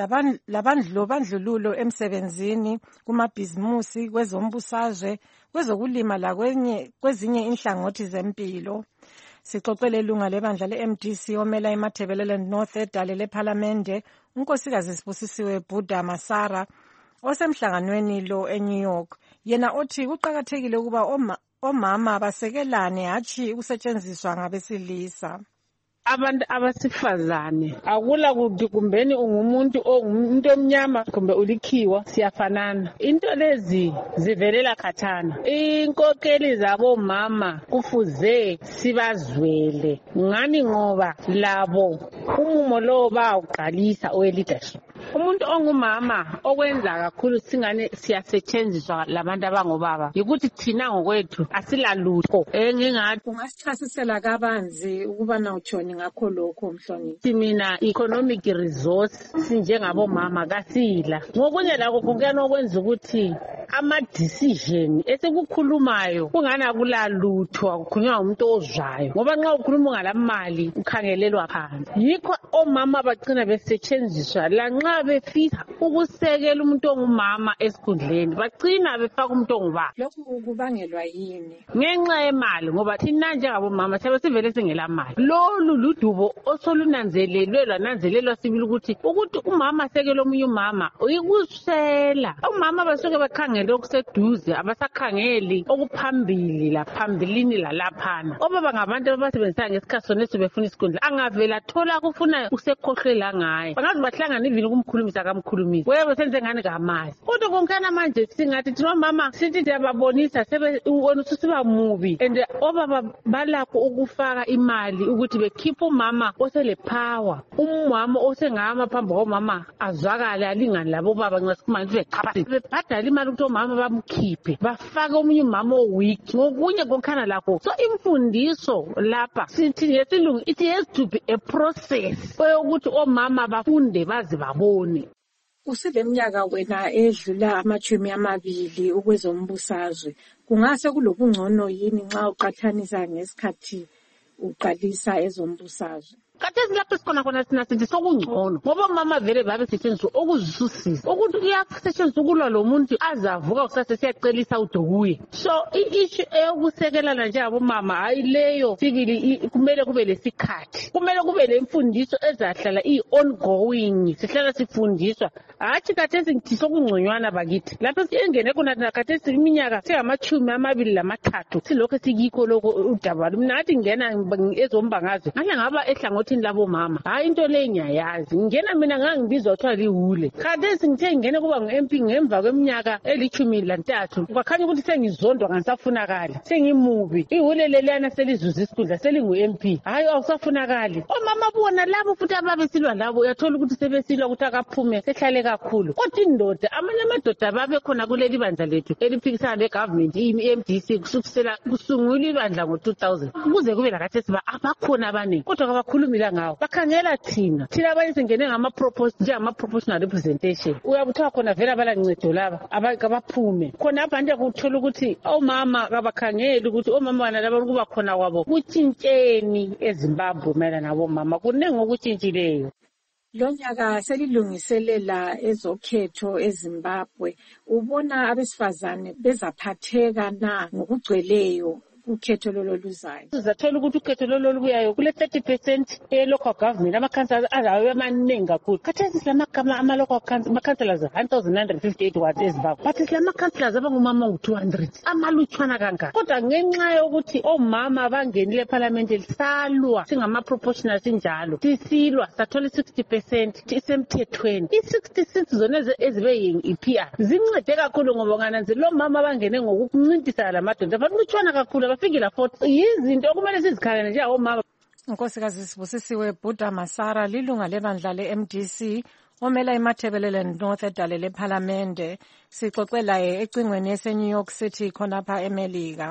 Speaker 21: labandlululo emsebenzini, kumabhizimusi, kwezombusazwe, kwezokulima kwezinye inhlangothi zempilo. Sixoxele ilunga lebandla le-MDC omela iMatabeleland North edale lephalamende, unkosikazi Sibusisiwe Buddha Masara, osemhlanganweni lo eNew York. Yena uthi kuqakathekile ukuba omama basekelane hatshi ukusetshenziswa ngabesilisa.
Speaker 10: Abantu abasifazane akula kuthi kumbeni ungumuntu omnyama kumbe ulikhiwa, siyafanana. Into lezi zivelela khathana. Inkokeli zabo mama kufuze sibazwele ngani ngoba labo umumo lo bawuqalisa owe-leadership. Umuntu ongumama okwenza kakhulu singane siyasetshenziswa labantu abangobaba yikuthi thina ngokwethu asilalutho. Ngingathi
Speaker 21: ungasichasisela kabanzi ukuba nawuthoni ngakho lokho Mhlonishwa.
Speaker 10: Mina economic resource sinjengabomama kasila. Ngokunye lakho kungena okwenza ukuthi ama-decision esekukhulumayo kungana kulalutho, akukhulunywa umuntu ozwayo. Ngoba nxa ukhuluma ngalamali ukhangelelwa phansi. Yikho omama bagcina besetshenziswa lanxa befisa ukusekela umuntu ongumama esikhundleni, bagcina befaka umuntu ongubaba.
Speaker 21: Lokhu kubangelwa yini?
Speaker 10: Ngenxa yemali, ngoba thina njengabomama siyabe sivele singela mali. Lolu ludubo osolunanzelelwe lwananzelelwa sibili ukuthi umama asekele omunye umama uyikusela. Omama basuke bakhangele okuseduze, abasakhangeli okuphambili laphambilini lalaphana. Obaba ngabantu abasebenzisa ngesikhathi soneso befuna isikhundla, angavela thola kufuna usekhohlela ngaye. Bangazi bahlangana ivini kumkhulumisa kamkhulumisa. Webe senze ngani ngamazi. Kodwa konkana manje singathi thina mama sithi ndiyababonisa sebona ususiba mubi, and obaba balakho ukufaka imali ukuthi bekhipha umama osele power, umama osengama phambi komama azwakale alingani labo baba ngasikhumanje becapha bebhadala imali ukuthi omama bamkhiphe bafake omunye umama oweak ngokunye konkana lakho. So imfundiso lapha sithi ngesilungu it has to be a process ukuthi omama bafunde bazi babone.
Speaker 21: Usileminyaka wena edlula 20 ukwezombusazwe, kungase kulobungcono yini nxa uqathanisa ngesikhathi uqalisa ezombusazwe?
Speaker 10: Khathesi lapho sikhona khona thina sithi sokungcono ngoba mama vele babe setshenziswa okuzisusisa ukuthi uyasetshenziswa ukulwa lo muntu azavuka kusase siyacelisa uDokuye. So i-issue eyokusekelana nje abomama hayi leyo sibili kumele kube lesikhathi, kumele kube lemfundiso ezahlala i-ongoing, sihlala sifundiswa hathi khathesi ngithi sokungconywana bakithi lapho singene kuna khathesi iminyaka singama-23 silokho sikikho lokho udaba mnathi ngena ezombangazwe ngahle ngaba ehlangothini labomama hayi into le ngiyayazi ngena mina ngangibizwa kuthiwa lihule khathesi ngithe ngene kuba ngu-MP ngemva kweminyaka eli-13 kwakhanya ukuthi sengizondwa ngisafunakali sengimubi ihule leliyana selizuza isikhundla selingu-MP hayi awusafunakali omama bona labo futhi ababesilwa labo uyathola ukuthi sebesilwa ukuthi akaphume sehlale kakhulu kodwa indoda amanye amadoda babekhona kuleli bandla lethu eliphikisana le-government i-MDC kusungula ibandla ngo-2000 kuze kube lakhathesi abakhona abaningi kodwa kabakhulumila ngawo bakhangela thina abanye singene njengama-proportional representation uyabuthiwa khona vele abalancedo laba abaphume khona abanje kuthola ukuthi omama kabakhangeli ukuthi omama bana laba kuba khona kwabo kutshintsheni eZimbabwe mayelana nabomama kuningi okutshintshileyo.
Speaker 21: Lo nyaka selilungiselela ezokhetho eZimbabwe ubona abesifazane bezaphatheka na ngokugcweleyo ukhetho lolo luzayo?
Speaker 10: Sizathola ukuthi ukhetho lolo lubuyayo kule 30% e-local government amakhansela azayo amaningi kakhulu. Khathesi silamagama ama-local councillors 1958 wathi eZimbabwe but silamakhansellors abangumama u-200 amalutshwana kangaka kodwa ngenxa yokuthi omama bangenile ephalamende lisalwa singama-proportional sinjalo sisilwa sathola i-60% isemthethweni. I-66 zona ezibe i-PR zincede kakhulu ngoba ngananzela omama bangene ngokukuncintisana lamadoda balutshwana kakhulu fikila futhi yizinto okumele sizikhalane nje omama.
Speaker 21: Unkosikazi Sibusisiwe Bhuda Masara lilunga lebandla le-MDC omela iMatabeleland North edale lephalamende sixoxe laye ecingweni ese-New York City khonapha eMelika.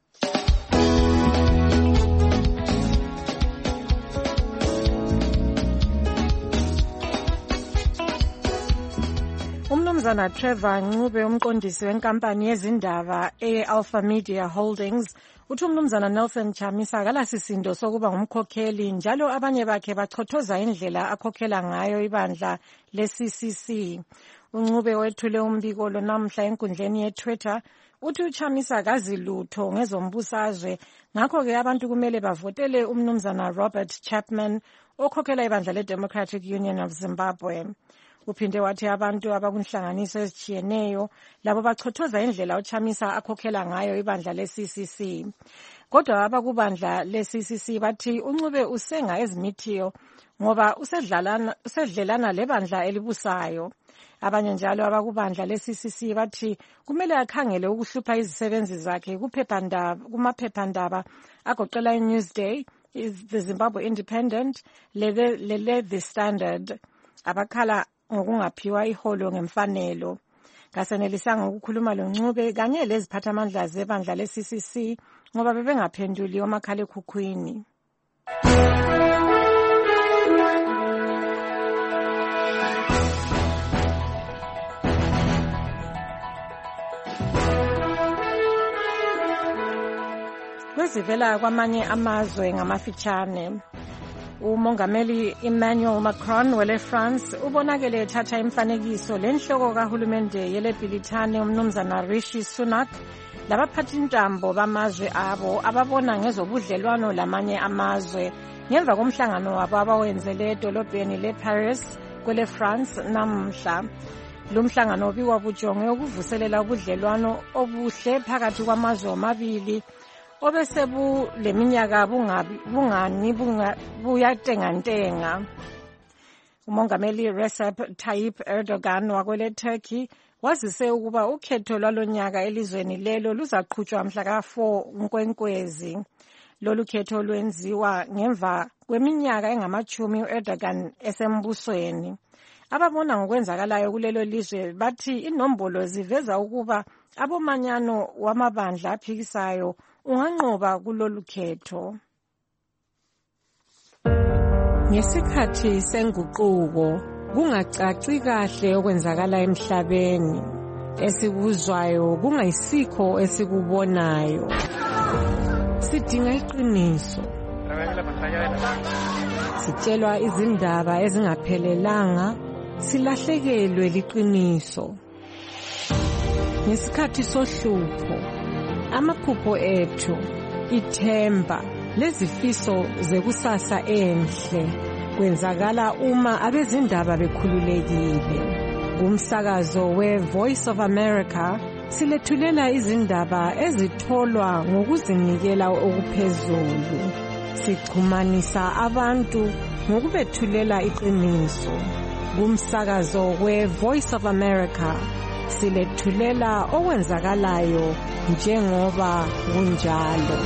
Speaker 21: Umnumzana Trevor Ncube umqondisi wenkampani yezindaba e-Alpha Media Holdings uthi umnumzana Nelson Chamisa akalasisindo sokuba ngumkhokheli njalo abanye bakhe bachothoza indlela akhokhela ngayo ibandla le-CCC. Uncube wethule umbiko lo namhla enkundleni ye-Twitter uthi uChamisa akazi lutho ngezombusazwe ngakho-ke abantu kumele bavotele umnumzana Robert Chapman okhokhela ibandla le-Democratic Union of Zimbabwe. Uphinde wathi abantu abakunhlanganiso ezitshiyeneyo labo bachothoza indlela uChamisa akhokhela ngayo ibandla le-CCC. Kodwa abakubandla le-CCC bathi uNcube usenga ezimithiyo ngoba usedlelana lebandla elibusayo. Abanye njalo abakubandla le-CCC bathi kumele akhangele ukuhlupha izisebenzi zakhe kumaphephandaba agoqela iNewsday, The Zimbabwe Independent, The Standard. Abakhala ngokungaphiwa iholo ngemfanelo. Ngasenelisanga ukukhuluma loNcube kanye leziphathamandla zebandla le-CCC ngoba bebengaphenduli omakhalekhukhwini. Kwezivela kwamanye amazwe ngamafitshane. Umongameli Emmanuel Macron wele France ubonakele ethatha imfanekiso lenhloko kahulumende yeleBritane umnumzana Rishi Sunak labaphathintambo bamazwe abo ababona ngezobudlelwano lamanye amazwe ngemva komhlangano wabo abawenzele edolobheni leParis kwele France namhla. Lumhlangano biwabujonge ukuvuselela ubudlelwano obuhle phakathi kwamazwe amabili obesebu leminyaka bungani buyatengantenga. Umongameli Recep Tayyip Erdogan wakwele Turkey wazise ukuba ukhetho lwalonyaka elizweni lelo luzaqhutshwa mhla ka-4 Nkwenkwezi. Lolu khetho lwenziwa ngemva kweminyaka engama-10 u-Erdogan esembusweni. Ababona ngokwenzakalayo kulelo lizwe bathi inombolo ziveza ukuba abomanyano wamabandla aphikisayo unganqoba kulolu khetho. Ngesikhathi senguquko kungacaci kahle okwenzakala emhlabeni, esikuzwayo kungayisikho esikubonayo. Sidinga iqiniso, Sitshelwa izindaba ezingaphelelanga, silahlekelwe liqiniso. Ngesikhathi sohlupho, amaphupho ethu, ithemba, lezifiso zekusasa enhle kwenzakala uma abezindaba bekhululekile. Kumsakazo we-Voice of America silethulela izindaba ezitholwa ngokuzinikela okuphezulu. Sichumanisa abantu ngokubethulela iqiniso. Kumsakazo we-Voice of America silethulela okwenzakalayo njengoba kunjalo.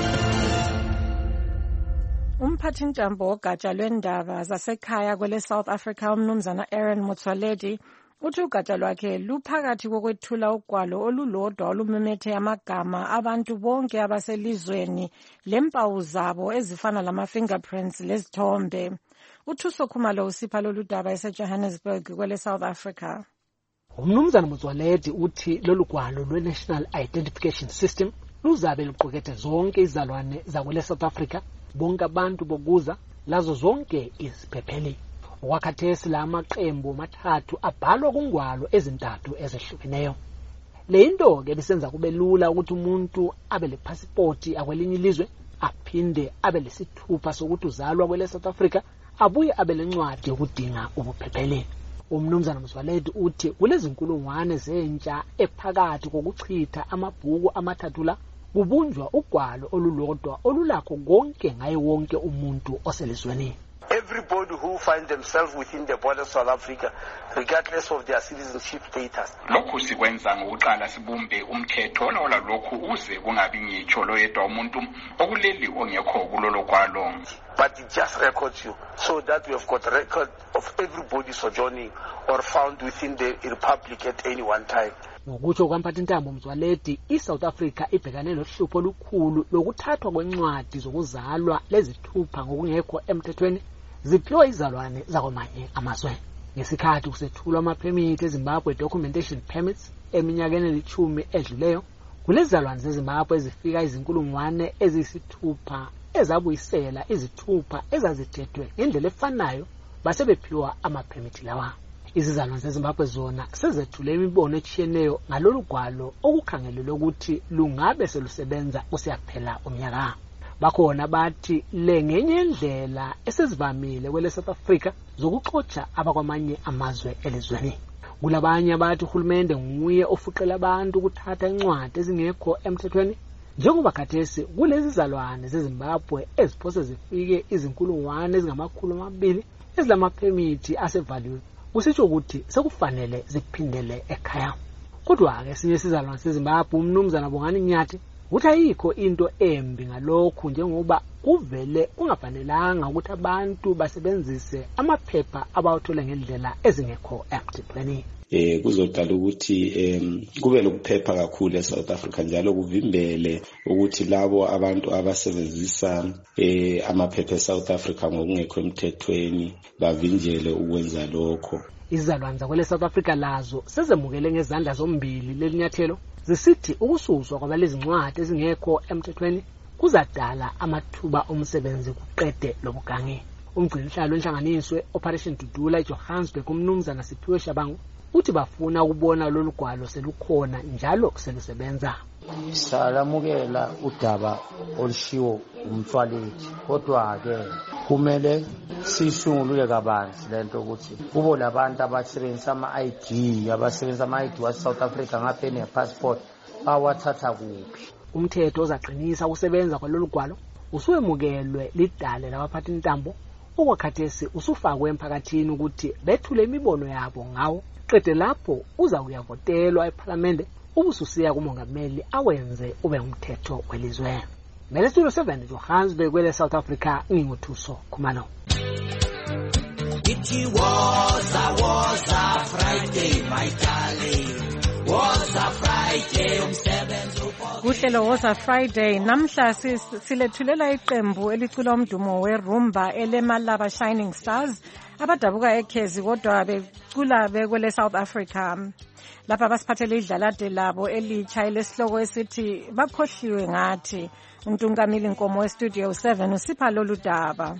Speaker 21: Umphathintambo wogatsha lwendaba zasekhaya kwele South Africa umnumzana Aaron Motsoaledi uthi ugatsha lwakhe luphakathi kokwethula ugwalo olulodwa olumemethe amagama abantu bonke abaselizweni lempawu zabo ezifana lama-fingerprints lezithombe. UThuso Khumalo usipha lolu daba eseJohannesburg kwele South Africa.
Speaker 11: Umnumzana Motsoaledi uthi lolu gwalo lwe-National Identification System luzabe luqukethe zonke izalwane zakwele South Africa, bonke abantu bokuza lazo zonke iziphepheli. Wakhathesi la maqembu mathathu abhalwa kungwalo ezintathu ezehlukeneyo. Le into ke bisenza kube lula ukuthi umuntu abe le passport akwelinye ilizwe aphinde abe lesithupha sokuthi uzalwa kwele South Africa abuye abe lencwadi yokudinga ubuphepheli. Umnumzana Motsoaledi uthi kulezinkulungwane zentsha ephakathi kokuchitha amabhuku amathathu la kubunjwa ugwalo olulodwa olulakho konke ngaye wonke umuntu oselizweni.
Speaker 12: Everybody who finds themselves within the borders of South Africa, regardless of their citizenship status.
Speaker 13: Lokhu sikwenza ngokuqala sibumbe umthetho lokhu uze kungabi ngitsho loyedwa umuntu okuleli ongekho kulolo gwalo.
Speaker 12: But it just records you, so that we have got record of everybody sojourning or found within the republic at any one time.
Speaker 11: Ngokutsho kwamphathintambo Motsoaledi, iSouth Africa ibhekane lohlupho olukhulu lokuthathwa kwencwadi zokuzalwa lezithupha ngokungekho emthethweni ziphiwa izalwane zakwamanye amazwe. Ngesikhathi kusethulwa amaphemithi eZimbabwe documentation permits eminyakeni 10 edluleyo, kulezalwane zeZimbabwe ezifika izinkulungwane eziyisithupha ezabuyisela izithupha ezazithethwe ngendlela efanayo basebephiwa amaphemithi lawa. Izizalwane zeZimbabwe zona sezethule imibono etshiyeneyo ngalolu gwalo okukhangelelwe ukuthi lungabe selusebenza kusiyaphela umnyaka. Bakhona bathi le ngenye indlela esezivamile kwele South Africa zokuxotsha abakwamanye amazwe elizweni. Kulabanye abathi uhulumende nguye ofuqela abantu ukuthatha incwadi ezingekho emthethweni, njengoba khathesi kulezi zalwane zeZimbabwe eziphose zifike izinkulungwane ezingama200 ezilamaphemithi asevaliwe. Kusitsho ukuthi sekufanele ziphindele ekhaya. Kodwa ke esinye isizalwane seZimbabwe umnumzana Bongani Nyathi uthi ayikho into embi ngalokhu njengoba kuvele kungafanelanga ukuthi abantu basebenzise amaphepha abawathola ngendlela ezingekho emthethweni.
Speaker 19: Kuzodala ukuthi kube lokuphepha kakhulu eSouth Africa njalo kuvimbele ukuthi labo abantu abasebenzisa amaphepha eSouth Africa ngokungekho emthethweni bavinjele ukwenza lokho.
Speaker 11: Izizalwane zakwele South Africa lazo sezemukele ngezandla zombili lelinyathelo zisithi ukususwa kwabalezi ncwadi ezingekho emthethweni kuzadala amathuba omsebenzi kuqede lobugange. Umgcinihlalo wenhlanganiswe Operation Dudula eJohannesburg umnumzana Siphiwe Shabangu uthi bafuna ukubona lolu gwalo selukhona njalo selusebenza.
Speaker 6: Salamukela udaba olushiwo uMtsoaledi, kodwa ke kumele sisungulule kabanzi lento ukuthi kubo labantu abasebenzisa ama-ID wase-South Africa ngapha ne-passport bawathatha kuphi.
Speaker 11: Umthetho ozaqinisa ukusebenza kwalolu gwalo usuwemukelwe lidale labaphathintambo okwakhathesi usufakwe emphakathini ukuthi bethule imibono yabo ngawo. Qede lapho uza kuyavotelwa eParliament ubususiya kumongameli awenze ube umthetho welizwe. Studio 7 Johannesburg kwele South Africa nginguthuso Khumalo.
Speaker 18: It was a Friday, my darling. Was a Friday umsebenzi.
Speaker 21: Kuhlelo was a Friday namhla silethulela iqembu elicula umdumo werumba elemalaba Shining Stars abadabuka ekhezi kodwa becula bekwele South Africa. Lapha basiphathele idlalade labo elitsha elesihloko esithi bakhohliwe ngathi. Untungamili Nkomo weStudio 7 usipha lolu daba.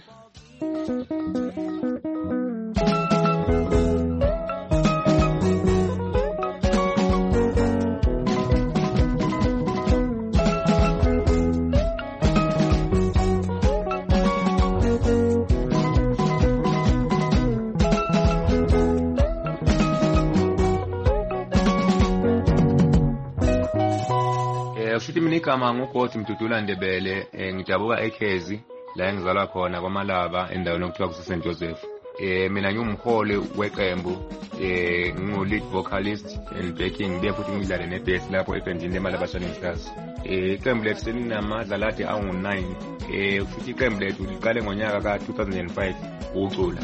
Speaker 3: Futhi mina igama nguGodi Mdudula Ndebele, ngidabuka eKhezi la engizalwa khona kwaMalaba endaweni okuthiwa kuseSt Joseph. Mina ngumholi weqembu, ngingu-lead vocalist and backing, ngibuye futhi ngidlale nebass lapho ebandini leMalaba Shining Stars. Iqembu lethu selinamazalade angu-9. Futhi iqembu lethu liqale ngonyaka ka-2005 ukucula.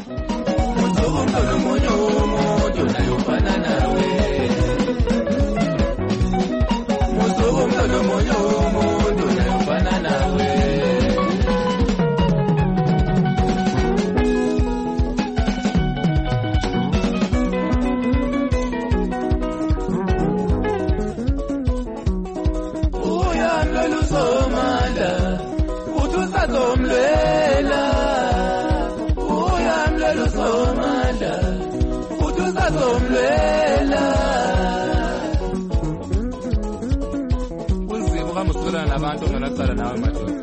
Speaker 4: Nabantu ngalatsala nawe madoda.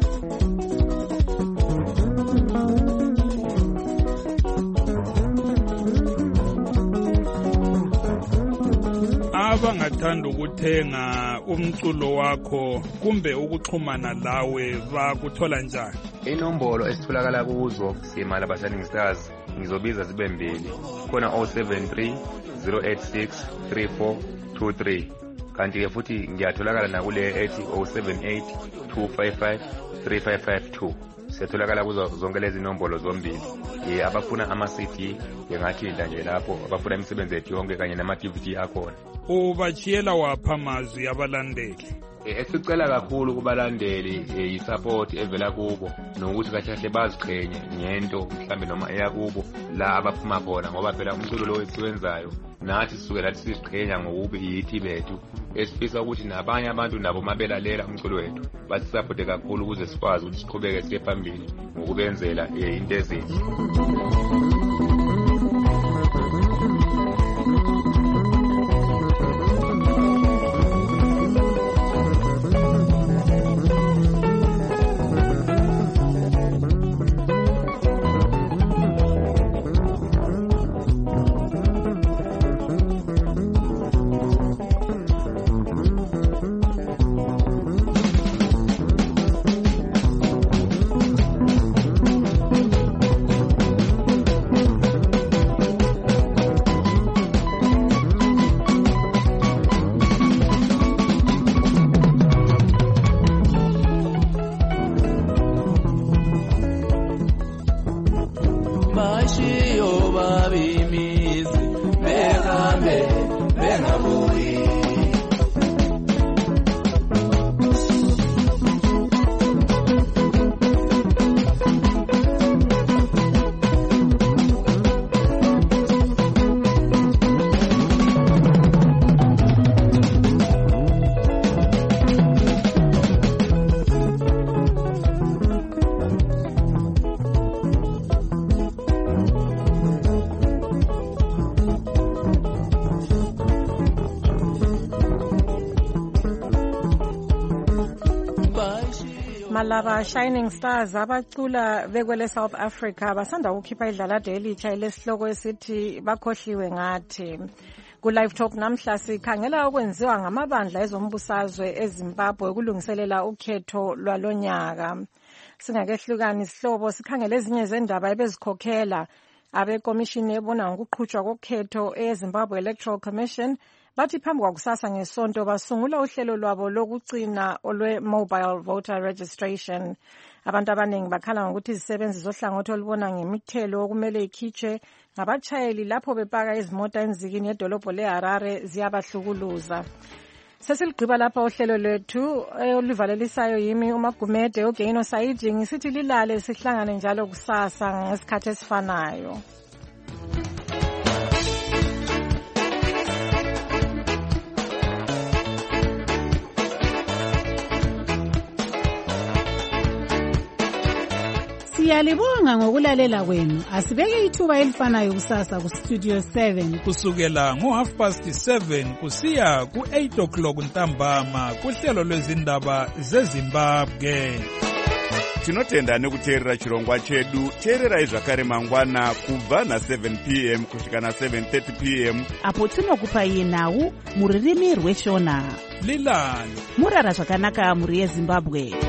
Speaker 4: Abangathanda ukuthenga umculo wakho kumbe ukuxhumana lawe bakuthola njani?
Speaker 3: Inombolo esitholakala kuzo siMalaba Shining Stars ngizobiza zibe mbili. Khona 073 086 3423. Kanti ke futhi ngiyatholakala nakule ethi 078 255 3552. Siyatholakala kuzo zonke lezi nombolo zombili. Abafuna ama-CD ngathi nje lapho, abafuna imisebenzi yethu yonke kanye nama-DVD akhona.
Speaker 4: Ubachiyela wapha amazwi abalandeli?
Speaker 3: Esicela kakhulu kubalandeli i-support evela kubo, nokuthi kahle baziqhenye ngento mhlambe noma eyakubo la abaphuma khona, ngoba phela umculo lo esiwenzayo nathi sisuke lathi siziqhenya ngokuba yithi bethu, esifisa ukuthi nabanye abantu nabo mabelalela umculo wethu basisaphote kakhulu ukuze sikwazi ukuthi siqhubeke siye phambili ngokubenzela into ezinhle.
Speaker 21: Malaba Shining Stars abacula bekwele South Africa basanda ukukhipha idlalade elitsha elesihloko esithi bakhohliwe ngathi. Ku live talk namhla sikhangela okwenziwa ngamabandla ezombusazwe eZimbabwe ukulungiselela ukhetho lwalonyaka. Singakehlukani isihlobo sikhangela ezinye zendaba ebezikhokhela abekomishini ebona ngokuqhutshwa kokhetho eZimbabwe Electoral Commission. Bathi phambi kwakusasa ngesonto basungula uhlelo lwabo lokugcina olwe-mobile voter registration. Abantu abaningi bakhala ngokuthi izisebenzi zohlangothi olubona ngemithelo okumele ikhitshwe ngabatshayeli lapho bepaka izimota enzikini yedolobho leHarare ziyabahlukuluza. Sesilgqiba lapha uhlelo lwethu oluvalelisayo yimi uMagumede uGaino Saidi ngisithi lilale sihlangane njalo kusasa ngesikhathi esifanayo.
Speaker 2: Siyalibonga ngokulalela kwenu. Asibeke ithuba elifanayo kusasa ku Studio 7
Speaker 4: kusukela ngo7:30 kusiya ku8 o'clock ntambama kuhlelo lwezindaba zeZimbabwe.
Speaker 14: Tinotenda nekuteerera chirongwa chedu. Teererai zvakare mangwana kubva na7 p.m. kusvika na7:30 p.m.
Speaker 15: apo tinokupai nhau mururimi rweshona.
Speaker 4: Lilani
Speaker 15: murara zvakanaka muri yeZimbabwe.